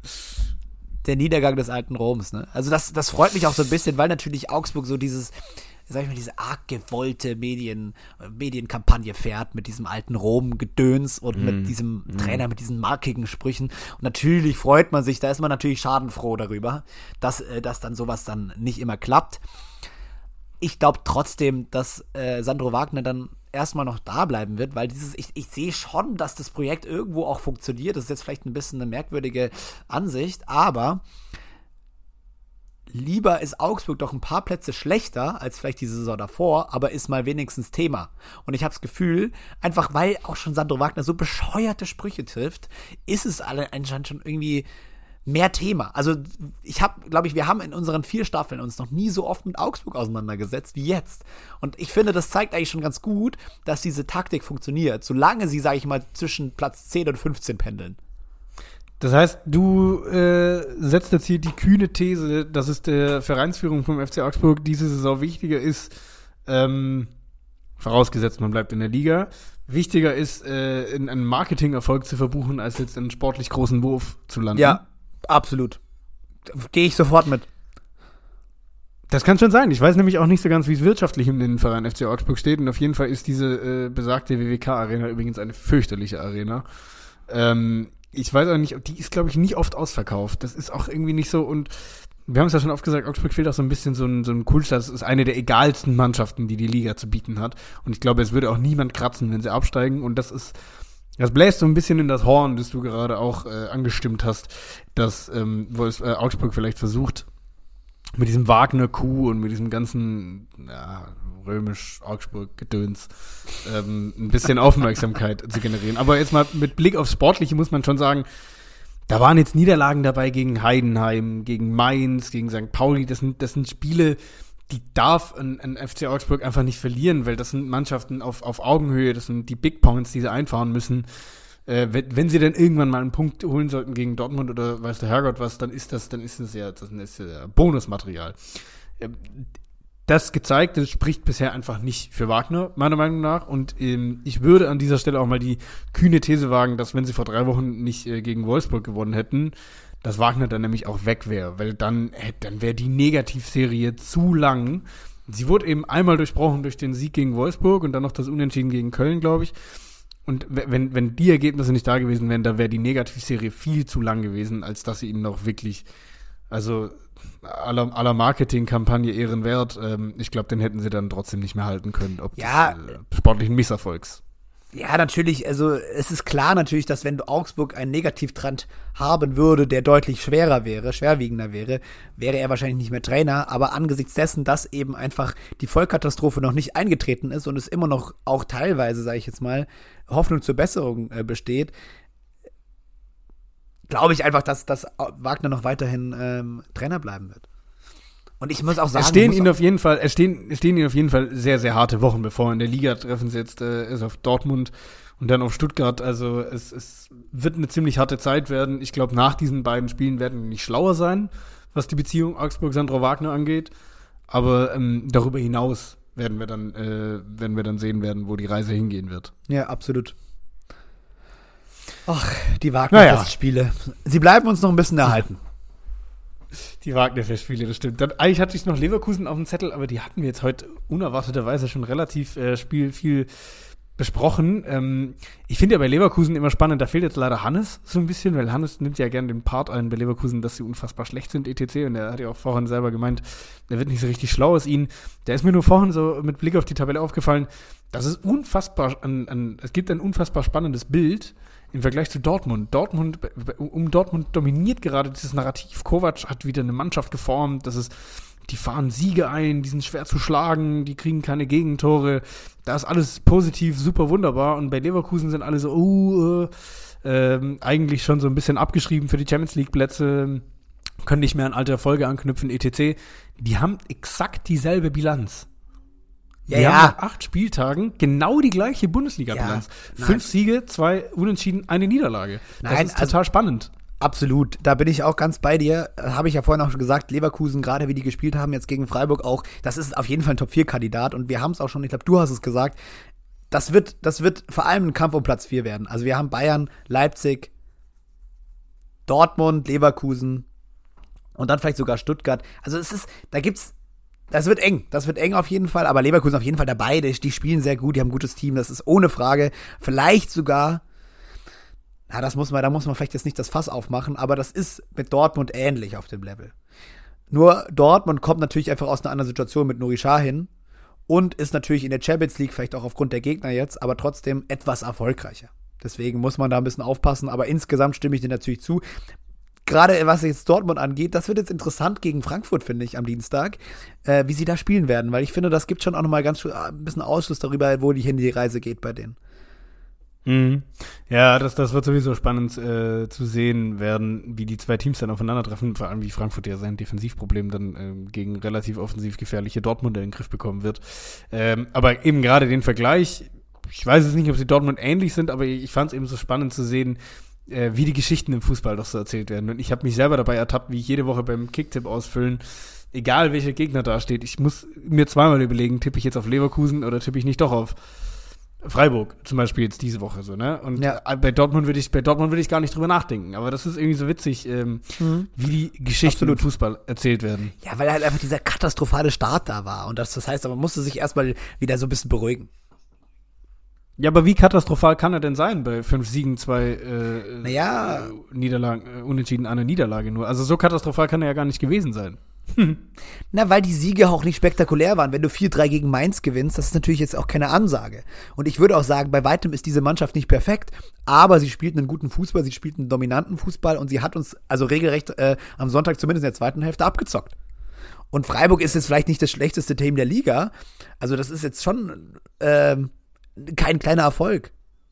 Der Niedergang des alten Roms, ne? Also das, das freut mich auch so ein bisschen, weil natürlich Augsburg so dieses, sag ich mal, diese arg gewollte Medien, Medienkampagne fährt mit diesem alten Rom-Gedöns und mm. mit diesem mm. Trainer, mit diesen markigen Sprüchen. Und natürlich freut man sich, da ist man natürlich schadenfroh darüber, dass, äh, dass dann sowas dann nicht immer klappt. Ich glaube trotzdem, dass äh, Sandro Wagner dann erstmal noch da bleiben wird, weil dieses, ich, ich sehe schon, dass das Projekt irgendwo auch funktioniert. Das ist jetzt vielleicht ein bisschen eine merkwürdige Ansicht, aber lieber ist Augsburg doch ein paar Plätze schlechter als vielleicht die Saison davor, aber ist mal wenigstens Thema. Und ich habe das Gefühl, einfach weil auch schon Sandro Wagner so bescheuerte Sprüche trifft, ist es alle anscheinend schon irgendwie mehr Thema. Also ich habe, glaube ich, wir haben in unseren vier Staffeln uns noch nie so oft mit Augsburg auseinandergesetzt wie jetzt. Und ich finde, das zeigt eigentlich schon ganz gut, dass diese Taktik funktioniert, solange sie, sage ich mal, zwischen Platz zehn und fünfzehn pendeln. Das heißt, du äh, setzt jetzt hier die kühne These, dass es der Vereinsführung vom F C Augsburg diese Saison wichtiger ist, ähm, vorausgesetzt man bleibt in der Liga, wichtiger ist, äh, in einen Marketingerfolg zu verbuchen, als jetzt einen sportlich großen Wurf zu landen. Ja, absolut. Gehe ich sofort mit. Das kann schon sein. Ich weiß nämlich auch nicht so ganz, wie es wirtschaftlich um den Verein F C Augsburg steht. Und auf jeden Fall ist diese äh, besagte W W K-Arena übrigens eine fürchterliche Arena. Ähm, ich weiß auch nicht, die ist, glaube ich, nicht oft ausverkauft. Das ist auch irgendwie nicht so. Und wir haben es ja schon oft gesagt, Augsburg fehlt auch so ein bisschen so ein, so ein Kultstadt. Das ist eine der egalsten Mannschaften, die die Liga zu bieten hat. Und ich glaube, es würde auch niemand kratzen, wenn sie absteigen. Und das ist, das bläst so ein bisschen in das Horn, das du gerade auch äh, angestimmt hast, dass ähm, Wolfs, äh, Augsburg vielleicht versucht, mit diesem Wagner-Coup und mit diesem ganzen ja, römisch-Augsburg-Gedöns ähm, ein bisschen Aufmerksamkeit zu generieren. Aber jetzt mal mit Blick aufs Sportliche muss man schon sagen, da waren jetzt Niederlagen dabei gegen Heidenheim, gegen Mainz, gegen Sankt Pauli. Das sind, das sind Spiele, die darf ein, ein F C Augsburg einfach nicht verlieren, weil das sind Mannschaften auf, auf Augenhöhe, das sind die Big Points, die sie einfahren müssen. Äh, wenn, wenn sie dann irgendwann mal einen Punkt holen sollten gegen Dortmund oder weiß der Herrgott was, dann ist das, dann ist das ja, das ist ja Bonusmaterial. Äh, das Gezeigte spricht bisher einfach nicht für Wagner, meiner Meinung nach. Und ähm, ich würde an dieser Stelle auch mal die kühne These wagen, dass wenn sie vor drei Wochen nicht äh, gegen Wolfsburg gewonnen hätten, dass Wagner dann nämlich auch weg wäre, weil dann, äh, dann wäre die Negativserie zu lang. Sie wurde eben einmal durchbrochen durch den Sieg gegen Wolfsburg und dann noch das Unentschieden gegen Köln, glaube ich. Und wenn, wenn die Ergebnisse nicht da gewesen wären, dann wäre die Negativserie viel zu lang gewesen, als dass sie ihnen noch wirklich, also aller, aller Marketingkampagne ehrenwert, ähm, ich glaube, den hätten sie dann trotzdem nicht mehr halten können, ob ja, des äh, sportlichen Misserfolgs. Ja, natürlich, also es ist klar natürlich, dass wenn Augsburg einen Negativtrend haben würde, der deutlich schwerer wäre, schwerwiegender wäre, wäre er wahrscheinlich nicht mehr Trainer, aber angesichts dessen, dass eben einfach die Vollkatastrophe noch nicht eingetreten ist und es immer noch auch teilweise, sage ich jetzt mal, Hoffnung zur Besserung äh, besteht, glaube ich einfach, dass, dass Wagner noch weiterhin ähm, Trainer bleiben wird. Und ich muss auch sagen, es stehen ihnen auf jeden Fall, es stehen, es stehen ihnen auf jeden Fall sehr, sehr harte Wochen bevor. In der Liga treffen sie jetzt äh, erst auf Dortmund und dann auf Stuttgart. Also es, es wird eine ziemlich harte Zeit werden. Ich glaube, nach diesen beiden Spielen werden wir nicht schlauer sein, was die Beziehung Augsburg-Sandro Wagner angeht. Aber ähm, darüber hinaus werden wir dann, äh, werden wir dann sehen werden, wo die Reise hingehen wird. Ja, absolut. Ach, die Wagner-Festspiele. Naja. Sie bleiben uns noch ein bisschen erhalten. Die Wagner-Festspiele, das stimmt. Dann, eigentlich hatte ich noch Leverkusen auf dem Zettel, aber die hatten wir jetzt heute unerwarteterweise schon relativ äh, Spiel, viel besprochen. Ähm, ich finde ja bei Leverkusen immer spannend, da fehlt jetzt leider Hannes so ein bisschen, weil Hannes nimmt ja gerne den Part ein bei Leverkusen, dass sie unfassbar schlecht sind, et cetera. Und er hat ja auch vorhin selber gemeint, der wird nicht so richtig schlau aus ihnen. Der ist mir nur vorhin so mit Blick auf die Tabelle aufgefallen, dass es unfassbar, an, an, es gibt ein unfassbar spannendes Bild im Vergleich zu Dortmund. Dortmund, um Dortmund dominiert gerade dieses Narrativ. Kovac hat wieder eine Mannschaft geformt, das ist, die fahren Siege ein, die sind schwer zu schlagen, die kriegen keine Gegentore. Da ist alles positiv, super wunderbar. Und bei Leverkusen sind alle so, oh, äh, äh, eigentlich schon so ein bisschen abgeschrieben für die Champions League Plätze, können nicht mehr an alte Erfolge anknüpfen, et cetera. Die haben exakt dieselbe Bilanz. Ja, Wir ja. haben nach acht Spieltagen genau die gleiche Bundesliga-Bilanz. Ja, Fünf Siege, zwei Unentschieden, eine Niederlage. Das Nein, ist total also, spannend. Absolut, da bin ich auch ganz bei dir. Habe ich ja vorhin auch schon gesagt, Leverkusen, gerade wie die gespielt haben, jetzt gegen Freiburg auch, das ist auf jeden Fall ein Top vier Kandidat. Und wir haben es auch schon, ich glaube, du hast es gesagt, das wird, das wird vor allem ein Kampf um Platz vier werden. Also wir haben Bayern, Leipzig, Dortmund, Leverkusen und dann vielleicht sogar Stuttgart. Also es ist, da gibt's Das wird eng, das wird eng auf jeden Fall, aber Leverkusen auf jeden Fall dabei, die, die spielen sehr gut, die haben ein gutes Team, das ist ohne Frage, vielleicht sogar, ja, das muss man, da muss man vielleicht jetzt nicht das Fass aufmachen, aber das ist mit Dortmund ähnlich auf dem Level. Nur Dortmund kommt natürlich einfach aus einer anderen Situation mit Nuri Sahin und ist natürlich in der Champions League, vielleicht auch aufgrund der Gegner jetzt, aber trotzdem etwas erfolgreicher. Deswegen muss man da ein bisschen aufpassen, aber insgesamt stimme ich dir natürlich zu. Gerade was jetzt Dortmund angeht, das wird jetzt interessant gegen Frankfurt, finde ich, am Dienstag, äh, wie sie da spielen werden, weil ich finde, das gibt schon auch nochmal ganz ein bisschen Ausschluss darüber, wo die hin die Reise geht bei denen. Mhm. Ja, das, das wird sowieso spannend äh, zu sehen werden, wie die zwei Teams dann aufeinandertreffen, vor allem wie Frankfurt ja sein Defensivproblem dann ähm, gegen relativ offensiv gefährliche Dortmunder in den Griff bekommen wird. Ähm, aber eben gerade den Vergleich, ich weiß jetzt nicht, ob sie Dortmund ähnlich sind, aber ich fand es eben so spannend zu sehen, äh, wie die Geschichten im Fußball doch so erzählt werden. Und ich habe mich selber dabei ertappt, wie ich jede Woche beim Kicktipp ausfüllen, egal welcher Gegner da steht, ich muss mir zweimal überlegen, tippe ich jetzt auf Leverkusen oder tippe ich nicht doch auf Freiburg zum Beispiel jetzt diese Woche so, ne? Und Ja. äh, bei Dortmund würde ich, bei Dortmund würde ich gar nicht drüber nachdenken. Aber das ist irgendwie so witzig, ähm, Mhm. wie die Geschichten Absolut. im Fußball erzählt werden. Ja, weil halt einfach dieser katastrophale Start da war. Und das, das heißt, man musste sich erstmal wieder so ein bisschen beruhigen. Ja, aber wie katastrophal kann er denn sein bei fünf Siegen, zwei äh, Naja. äh, Niederlagen, äh, unentschieden, eine Niederlage nur? Also so katastrophal kann er ja gar nicht gewesen sein. Na, weil die Siege auch nicht spektakulär waren. Wenn du vier drei gegen Mainz gewinnst, das ist natürlich jetzt auch keine Ansage. Und ich würde auch sagen, bei weitem ist diese Mannschaft nicht perfekt, aber sie spielt einen guten Fußball, sie spielt einen dominanten Fußball und sie hat uns also regelrecht äh, am Sonntag zumindest in der zweiten Hälfte abgezockt. Und Freiburg ist jetzt vielleicht nicht das schlechteste Team der Liga, also das ist jetzt schon ähm, kein kleiner Erfolg.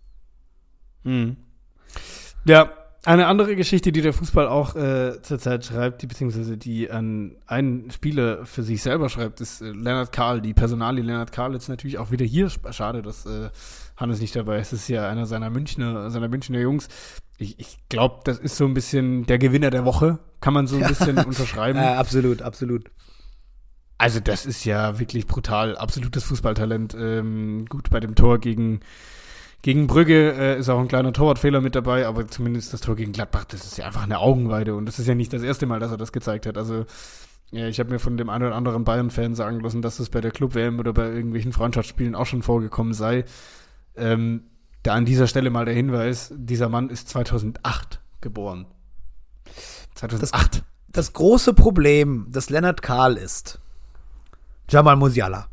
Ja, eine andere Geschichte, die der Fußball auch äh, zurzeit schreibt, die, beziehungsweise die an einen Spieler für sich selber schreibt, ist äh, Lennart Kahl. Die Personalie Lennart Kahl ist natürlich auch wieder hier. Schade, dass äh, Hannes nicht dabei ist. Das ist ja einer seiner Münchner, seiner Münchner Jungs. Ich, ich glaube, das ist so ein bisschen der Gewinner der Woche. Kann man so ein bisschen unterschreiben. Äh, absolut, absolut. Also das ist ja wirklich brutal. Absolutes Fußballtalent. Ähm, gut, bei dem Tor gegen Gegen Brügge äh, ist auch ein kleiner Torwartfehler mit dabei, aber zumindest das Tor gegen Gladbach, das ist ja einfach eine Augenweide und das ist ja nicht das erste Mal, dass er das gezeigt hat. Also ja, ich habe mir von dem einen oder anderen Bayern-Fan sagen lassen, dass das bei der Club-W M oder bei irgendwelchen Freundschaftsspielen auch schon vorgekommen sei. Ähm, da an dieser Stelle mal der Hinweis, dieser Mann ist zweitausendacht geboren. zweitausendacht. Das, das große Problem des Lennart Kahl ist Jamal Musiala.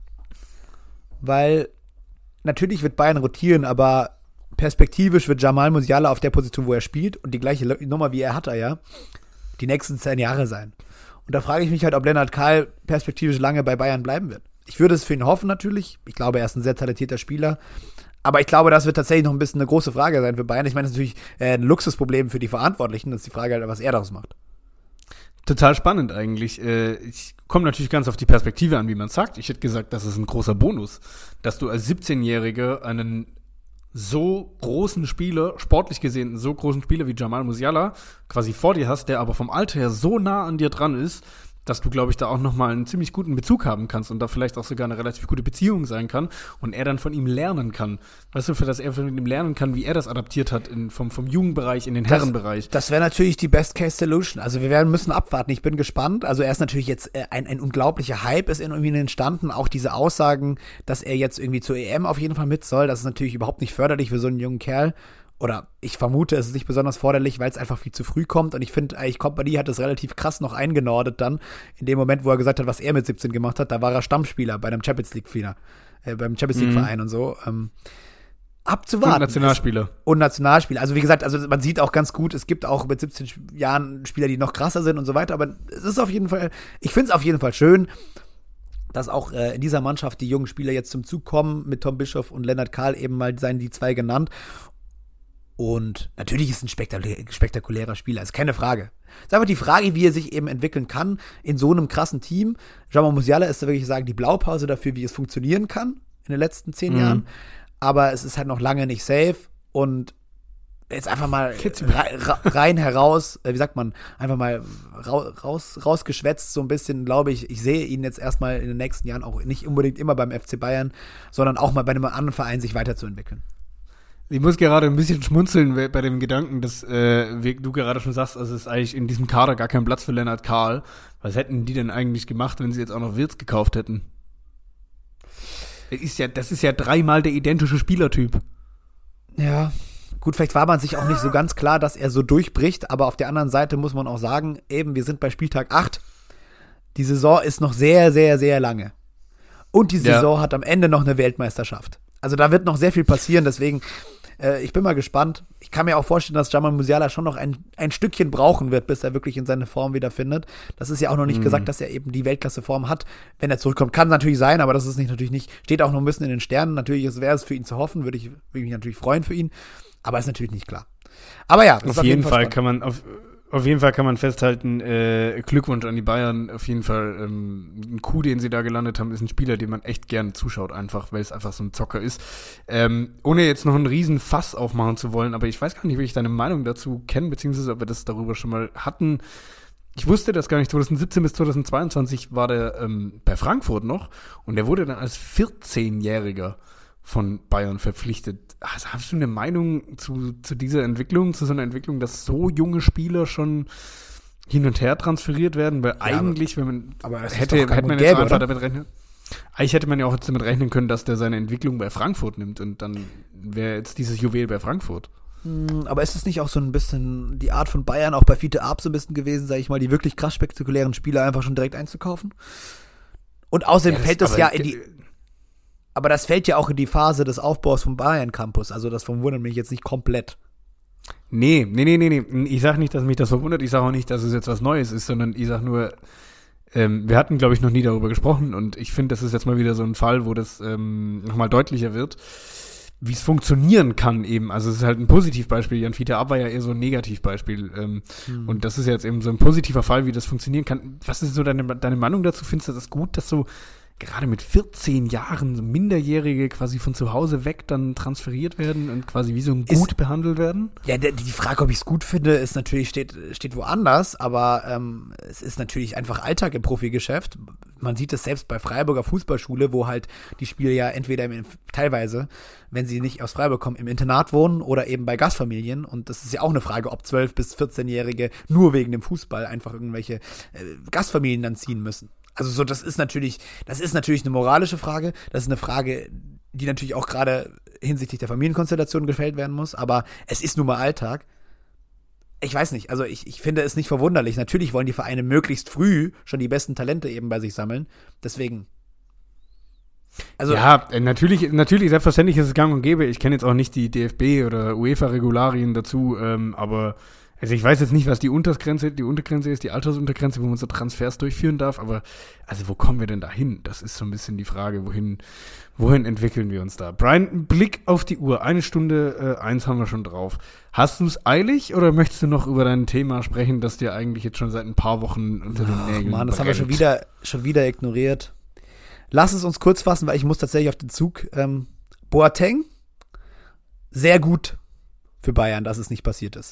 Weil natürlich wird Bayern rotieren, aber perspektivisch wird Jamal Musiala auf der Position, wo er spielt und die gleiche Nummer wie er hat er ja, die nächsten zehn Jahre sein. Und da frage ich mich halt, ob Lennart Kahl perspektivisch lange bei Bayern bleiben wird. Ich würde es für ihn hoffen natürlich. Ich glaube, er ist ein sehr talentierter Spieler. Aber ich glaube, das wird tatsächlich noch ein bisschen eine große Frage sein für Bayern. Ich meine, das ist natürlich äh, ein Luxusproblem für die Verantwortlichen. Das ist die Frage halt, was er daraus macht. Total spannend eigentlich. Äh, ich komme natürlich ganz auf die Perspektive an, wie man sagt. Ich hätte gesagt, das ist ein großer Bonus, dass du als siebzehnjähriger einen so großen Spieler, sportlich gesehen einen so großen Spieler wie Jamal Musiala quasi vor dir hast, der aber vom Alter her so nah an dir dran ist, dass du, glaube ich, da auch nochmal einen ziemlich guten Bezug haben kannst und da vielleicht auch sogar eine relativ gute Beziehung sein kann und er dann von ihm lernen kann. Weißt du, für das er von ihm lernen kann, wie er das adaptiert hat in, vom, vom Jugendbereich in den Das- Herrenbereich. Das wäre natürlich die Best-Case-Solution. Also wir werden müssen abwarten. Ich bin gespannt. Also er ist natürlich jetzt äh, ein, ein unglaublicher Hype ist irgendwie entstanden. Auch diese Aussagen, dass er jetzt irgendwie zur E M auf jeden Fall mit soll, das ist natürlich überhaupt nicht förderlich für so einen jungen Kerl. Oder ich vermute, es ist nicht besonders förderlich, weil es einfach viel zu früh kommt. Und ich finde, eigentlich Kompanie hat das relativ krass noch eingenordet dann. In dem Moment, wo er gesagt hat, was er mit siebzehn gemacht hat, da war er Stammspieler bei einem Champions League-Spieler, äh, beim Champions League-Verein und so. Ähm, abzuwarten. Und Nationalspieler. Und Nationalspieler. Also wie gesagt, also man sieht auch ganz gut, es gibt auch mit siebzehn Jahren Spieler, die noch krasser sind und so weiter. Aber es ist auf jeden Fall, ich finde es auf jeden Fall schön, dass auch äh, in dieser Mannschaft die jungen Spieler jetzt zum Zug kommen, mit Tom Bischoff und Lennart Kahl eben mal seien die zwei genannt. Und natürlich ist ein spektakulä- spektakulärer Spieler, ist keine Frage. Es ist einfach die Frage, wie er sich eben entwickeln kann in so einem krassen Team. Jamal Musiala ist da wirklich sagen, die Blaupause dafür, wie es funktionieren kann in den letzten zehn Mhm. Jahren. Aber es ist halt noch lange nicht safe und jetzt einfach mal rei- ra- rein heraus, äh, wie sagt man, einfach mal ra- raus, rausgeschwätzt so ein bisschen, glaube ich, ich sehe ihn jetzt erstmal in den nächsten Jahren auch nicht unbedingt immer beim F C Bayern, sondern auch mal bei einem anderen Verein sich weiterzuentwickeln. Ich muss gerade ein bisschen schmunzeln we- bei dem Gedanken, dass äh, wie du gerade schon sagst, also es ist eigentlich in diesem Kader gar kein Platz für Lennart Kahl. Was hätten die denn eigentlich gemacht, wenn sie jetzt auch noch Wirtz gekauft hätten? Das ist ja, das ist ja dreimal der identische Spielertyp. Ja, gut, vielleicht war man sich auch nicht so ganz klar, dass er so durchbricht, aber auf der anderen Seite muss man auch sagen, eben, wir sind bei Spieltag acht. Die Saison ist noch sehr, sehr, sehr lange. Und die Ja. Saison hat am Ende noch eine Weltmeisterschaft. Also da wird noch sehr viel passieren, deswegen, äh, ich bin mal gespannt. Ich kann mir auch vorstellen, dass Jamal Musiala schon noch ein, ein Stückchen brauchen wird, bis er wirklich in seine Form wiederfindet. Das ist ja auch noch nicht Mhm. gesagt, dass er eben die Weltklasse-Form hat, wenn er zurückkommt. Kann natürlich sein, aber das ist nicht, natürlich nicht, steht auch noch ein bisschen in den Sternen. Natürlich wäre es für ihn zu hoffen, würde ich, würde ich mich natürlich freuen für ihn, aber ist natürlich nicht klar. Aber ja, das ist Auf jeden Fall spannend. kann man auf, auf jeden Fall kann man festhalten, äh, Glückwunsch an die Bayern. Auf jeden Fall ähm, ein Coup, den sie da gelandet haben, ist ein Spieler, den man echt gerne zuschaut, einfach, weil es einfach so ein Zocker ist. Ähm, ohne jetzt noch einen riesen Fass aufmachen zu wollen, aber ich weiß gar nicht, wie ich deine Meinung dazu kenne, beziehungsweise ob wir das darüber schon mal hatten. Ich wusste das gar nicht, zweitausendsiebzehn bis zweitausendzweiundzwanzig war der ähm, bei Frankfurt noch und der wurde dann als vierzehnjähriger von Bayern verpflichtet. Also, hast du eine Meinung zu, zu dieser Entwicklung, zu so einer Entwicklung, dass so junge Spieler schon hin und her transferiert werden? Weil ja, eigentlich, wenn man aber es hätte, ist doch hätte man gäbe, jetzt einfach oder? damit rechnen. Eigentlich hätte man ja auch jetzt damit rechnen können, dass der seine Entwicklung bei Frankfurt nimmt und dann wäre jetzt dieses Juwel bei Frankfurt. Aber ist es nicht auch so ein bisschen die Art von Bayern, auch bei Fiete Arp so ein bisschen gewesen, sage ich mal, die wirklich krass spektakulären Spieler einfach schon direkt einzukaufen? Und außerdem Ja, das- fällt das aber- ja in die, aber das fällt ja auch in die Phase des Aufbaus vom Bayern Campus, also das verwundert mich jetzt nicht komplett. Nee, nee, nee, nee, nee. Ich sag nicht, dass mich das verwundert. Ich sage auch nicht, dass es jetzt was Neues ist, sondern ich sag nur, ähm, wir hatten, glaube ich, noch nie darüber gesprochen und ich finde, das ist jetzt mal wieder so ein Fall, wo das ähm, nochmal deutlicher wird, wie es funktionieren kann eben. Also es ist halt ein Positivbeispiel. Jan Fiete Arp war ja eher so ein Negativbeispiel. Ähm, Hm. Und das ist jetzt eben so ein positiver Fall, wie das funktionieren kann. Was ist so deine, deine Meinung dazu? Findest du das gut, dass so gerade mit vierzehn Jahren so Minderjährige quasi von zu Hause weg dann transferiert werden und quasi wie so ein Ist- Gut behandelt werden? Ja, der, die Frage, ob ich es gut finde, ist natürlich, steht, steht woanders, aber ähm, es ist natürlich einfach Alltag im Profigeschäft. Man sieht es selbst bei Freiburger Fußballschule, wo halt die Spieler ja entweder im, teilweise, wenn sie nicht aus Freiburg kommen, im Internat wohnen oder eben bei Gastfamilien. Und das ist ja auch eine Frage, ob zwölf- bis vierzehnjährige nur wegen dem Fußball einfach irgendwelche äh, Gastfamilien dann ziehen müssen. Also so, das ist natürlich, das ist natürlich eine moralische Frage. Das ist eine Frage, die natürlich auch gerade hinsichtlich der Familienkonstellation gestellt werden muss. Aber es ist nun mal Alltag. Ich weiß nicht, also ich, ich finde es nicht verwunderlich. Natürlich wollen die Vereine möglichst früh schon die besten Talente eben bei sich sammeln. Deswegen. Also, ja, äh, natürlich, natürlich, selbstverständlich ist es gang und gäbe. Ich kenne jetzt auch nicht die D F B- oder UEFA-Regularien dazu, ähm, aber also ich weiß jetzt nicht, was die Untergrenze, die Untergrenze ist, die Altersuntergrenze, wo man so Transfers durchführen darf, aber also wo kommen wir denn da hin? Das ist so ein bisschen die Frage, wohin, wohin entwickeln wir uns da? Brian, ein Blick auf die Uhr, eine Stunde äh, eins haben wir schon drauf. Hast du es eilig oder möchtest du noch über dein Thema sprechen, das dir eigentlich jetzt schon seit ein paar Wochen unter den ach Nägeln Mann, das haben wir schon brennt? wieder, schon wieder ignoriert. Lass es uns kurz fassen, weil ich muss tatsächlich auf den Zug. Ähm, Boateng, sehr gut für Bayern, dass es nicht passiert ist.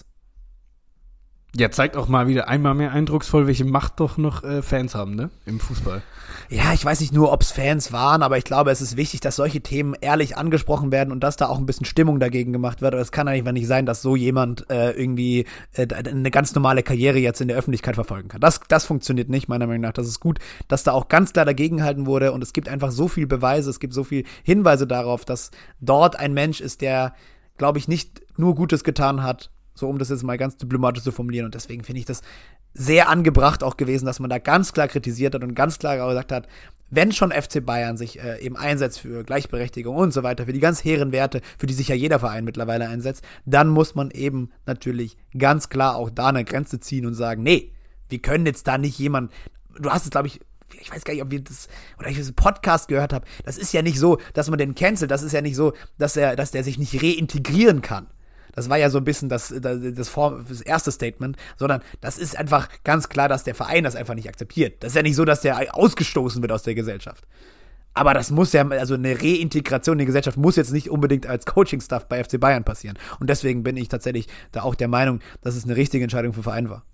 Ja, zeigt auch mal wieder einmal mehr eindrucksvoll, welche Macht doch noch äh, Fans haben, ne? Im Fußball. Ja, ich weiß nicht nur, ob es Fans waren, aber ich glaube, es ist wichtig, dass solche Themen ehrlich angesprochen werden und dass da auch ein bisschen Stimmung dagegen gemacht wird. Aber es kann einfach nicht sein, dass so jemand äh, irgendwie äh, eine ganz normale Karriere jetzt in der Öffentlichkeit verfolgen kann. Das, das funktioniert nicht, meiner Meinung nach. Das ist gut, dass da auch ganz klar dagegengehalten wurde und es gibt einfach so viel Beweise, es gibt so viel Hinweise darauf, dass dort ein Mensch ist, der, glaube ich, nicht nur Gutes getan hat, so um das jetzt mal ganz diplomatisch zu formulieren. Und deswegen finde ich das sehr angebracht auch gewesen, dass man da ganz klar kritisiert hat und ganz klar gesagt hat, wenn schon F C Bayern sich äh, eben einsetzt für Gleichberechtigung und so weiter, für die ganz hehren Werte, für die sich ja jeder Verein mittlerweile einsetzt, dann muss man eben natürlich ganz klar auch da eine Grenze ziehen und sagen, nee, wir können jetzt da nicht jemand, du hast es, glaube ich, ich weiß gar nicht, ob wir das, oder ich das Podcast gehört habe, das ist ja nicht so, dass man den cancelt, das ist ja nicht so, dass er, dass der sich nicht reintegrieren kann. Das war ja so ein bisschen das, das, das, Form, das erste Statement, sondern das ist einfach ganz klar, dass der Verein das einfach nicht akzeptiert. Das ist ja nicht so, dass der ausgestoßen wird aus der Gesellschaft. Aber das muss ja, also eine Reintegration in die Gesellschaft muss jetzt nicht unbedingt als Coaching-Staff bei F C Bayern passieren. Und deswegen bin ich tatsächlich da auch der Meinung, dass es eine richtige Entscheidung für den Verein war.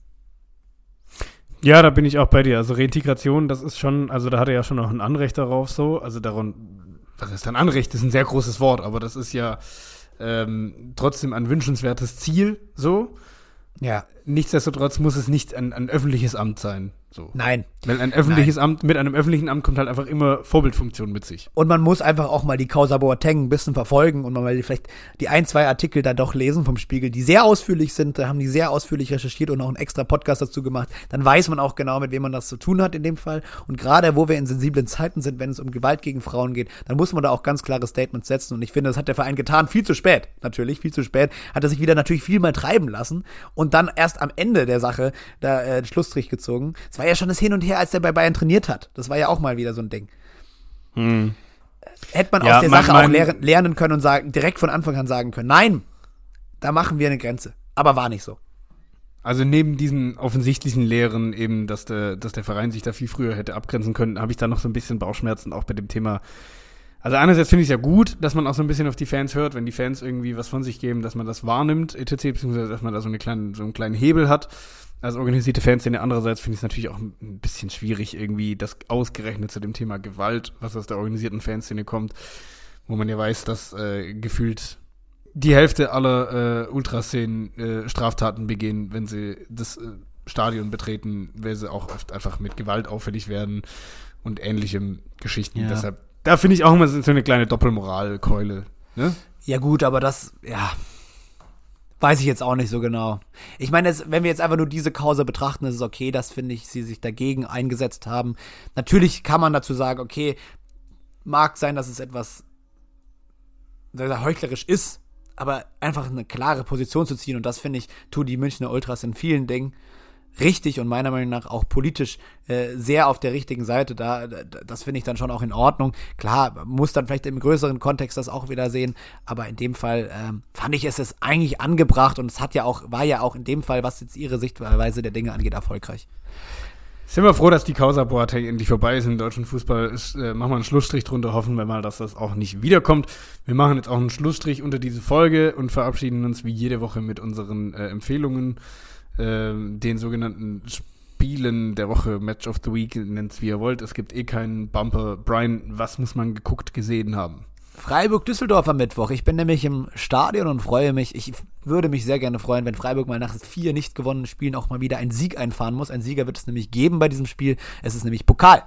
Ja, da bin ich auch bei dir. Also Reintegration, das ist schon, also da hat er ja schon auch ein Anrecht darauf so. Also daran, was ist ein Anrecht? Das ist ein sehr großes Wort, aber das ist ja ähm, trotzdem ein wünschenswertes Ziel so. Ja. Nichtsdestotrotz muss es nicht ein, ein öffentliches Amt sein. So. Nein. Weil ein öffentliches Amt, mit einem öffentlichen Amt kommt halt einfach immer Vorbildfunktion mit sich. Und man muss einfach auch mal die Causa Boateng ein bisschen verfolgen und man mal vielleicht die ein, zwei Artikel da doch lesen vom Spiegel, die sehr ausführlich sind, da haben die sehr ausführlich recherchiert und auch einen extra Podcast dazu gemacht. Dann weiß man auch genau, mit wem man das zu tun hat in dem Fall. Und gerade, wo wir in sensiblen Zeiten sind, wenn es um Gewalt gegen Frauen geht, dann muss man da auch ganz klare Statements setzen. Und ich finde, das hat der Verein getan, viel zu spät, natürlich, viel zu spät, hat er sich wieder natürlich viel mal treiben lassen und dann erst am Ende der Sache da äh, den Schlussstrich gezogen. Es war ja schon das Hin und Her, als der bei Bayern trainiert hat. Das war ja auch mal wieder so ein Ding. Hm. Hätte man Ja, aus der mein- Sache auch mein- lernen, lernen können und sagen, direkt von Anfang an sagen können, nein, da machen wir eine Grenze. Aber war nicht so. Also neben diesen offensichtlichen Lehren eben, dass der, dass der Verein sich da viel früher hätte abgrenzen können, habe ich da noch so ein bisschen Bauchschmerzen auch bei dem Thema. Also einerseits finde ich es ja gut, dass man auch so ein bisschen auf die Fans hört, wenn die Fans irgendwie was von sich geben, dass man das wahrnimmt, et cetera, beziehungsweise dass man da so, eine kleine, so einen kleinen Hebel hat als organisierte Fanszene. Andererseits finde ich es natürlich auch ein bisschen schwierig, irgendwie das ausgerechnet zu dem Thema Gewalt, was aus der organisierten Fanszene kommt, wo man ja weiß, dass äh, gefühlt die Hälfte aller äh, Ultraszenen äh, Straftaten begehen, wenn sie das äh, Stadion betreten, weil sie auch oft einfach mit Gewalt auffällig werden und ähnlichem Geschichten. Ja. Deshalb, da finde ich auch immer so eine kleine Doppelmoralkeule. Ne? Ja gut, aber das, ja, weiß ich jetzt auch nicht so genau. Ich meine, es, wenn wir jetzt einfach nur diese Causa betrachten, ist es okay, dass, finde ich, sie sich dagegen eingesetzt haben. Natürlich kann man dazu sagen, okay, mag sein, dass es etwas sehr, sehr heuchlerisch ist, aber einfach eine klare Position zu ziehen, und das, finde ich, tun die Münchner Ultras in vielen Dingen richtig und meiner Meinung nach auch politisch äh, sehr auf der richtigen Seite. Da, da das finde ich dann schon auch in Ordnung. Klar, muss dann vielleicht im größeren Kontext das auch wieder sehen, aber in dem Fall ähm, fand ich es ist eigentlich angebracht, und es hat ja auch, war ja auch in dem Fall, was jetzt ihre Sichtweise der Dinge angeht, erfolgreich. Sind wir froh, dass die Causa Boateng endlich vorbei ist im deutschen Fußball. Ist, äh, machen wir einen Schlussstrich drunter, hoffen wir mal, dass das auch nicht wiederkommt. Wir machen jetzt auch einen Schlussstrich unter diese Folge und verabschieden uns wie jede Woche mit unseren äh, Empfehlungen, äh, den sogenannten Spielen der Woche, Match of the Week, nennt es wie ihr wollt. Es gibt eh keinen Bumper. Brian, was muss man geguckt, gesehen haben? Freiburg-Düsseldorf am Mittwoch. Ich bin nämlich im Stadion und freue mich. Ich würde mich sehr gerne freuen, wenn Freiburg mal nach vier nicht gewonnenen Spielen auch mal wieder einen Sieg einfahren muss. Ein Sieger wird es nämlich geben bei diesem Spiel. Es ist nämlich Pokal.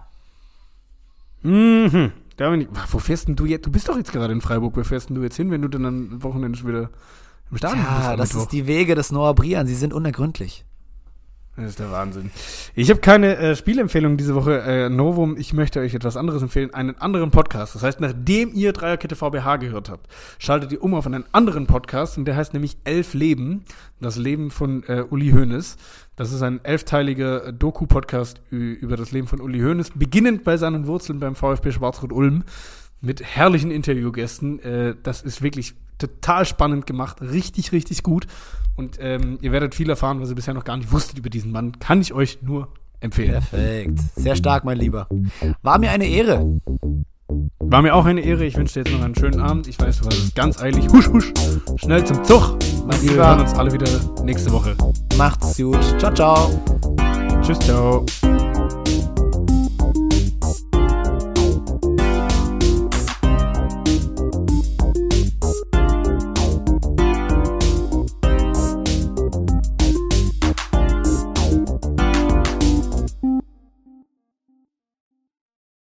Mhm. Da bin ich, wo fährst denn du jetzt? Du bist doch jetzt gerade in Freiburg. Wo fährst denn du jetzt hin, wenn du dann am Wochenende schon wieder im Stadion bist? Ja, das ist die Wege des Noah Brian. Sie sind unergründlich. Das ist der Wahnsinn. Ich habe keine äh, Spielempfehlung diese Woche. Äh, Novum, ich möchte euch etwas anderes empfehlen. Einen anderen Podcast. Das heißt, nachdem ihr Dreierkette V B H gehört habt, schaltet ihr um auf einen anderen Podcast. Und der heißt nämlich Elf Leben. Das Leben von äh, Uli Hoeneß. Das ist ein elfteiliger Doku-Podcast ü- über das Leben von Uli Hoeneß. Beginnend bei seinen Wurzeln beim VfB Schwarz-Rot-Ulm. Mit herrlichen Interviewgästen. Äh, das ist wirklich total spannend gemacht. Richtig, richtig gut. Und ähm, ihr werdet viel erfahren, was ihr bisher noch gar nicht wusstet über diesen Mann. Kann ich euch nur empfehlen. Perfekt. Sehr stark, mein Lieber. War mir eine Ehre. War mir auch eine Ehre. Ich wünsche dir jetzt noch einen schönen Abend. Ich weiß, du warst ganz eilig. Husch, husch. Schnell zum Zug. Mein Wir Lieber. hören uns alle wieder nächste Woche. Macht's gut. Ciao, ciao. Tschüss, ciao.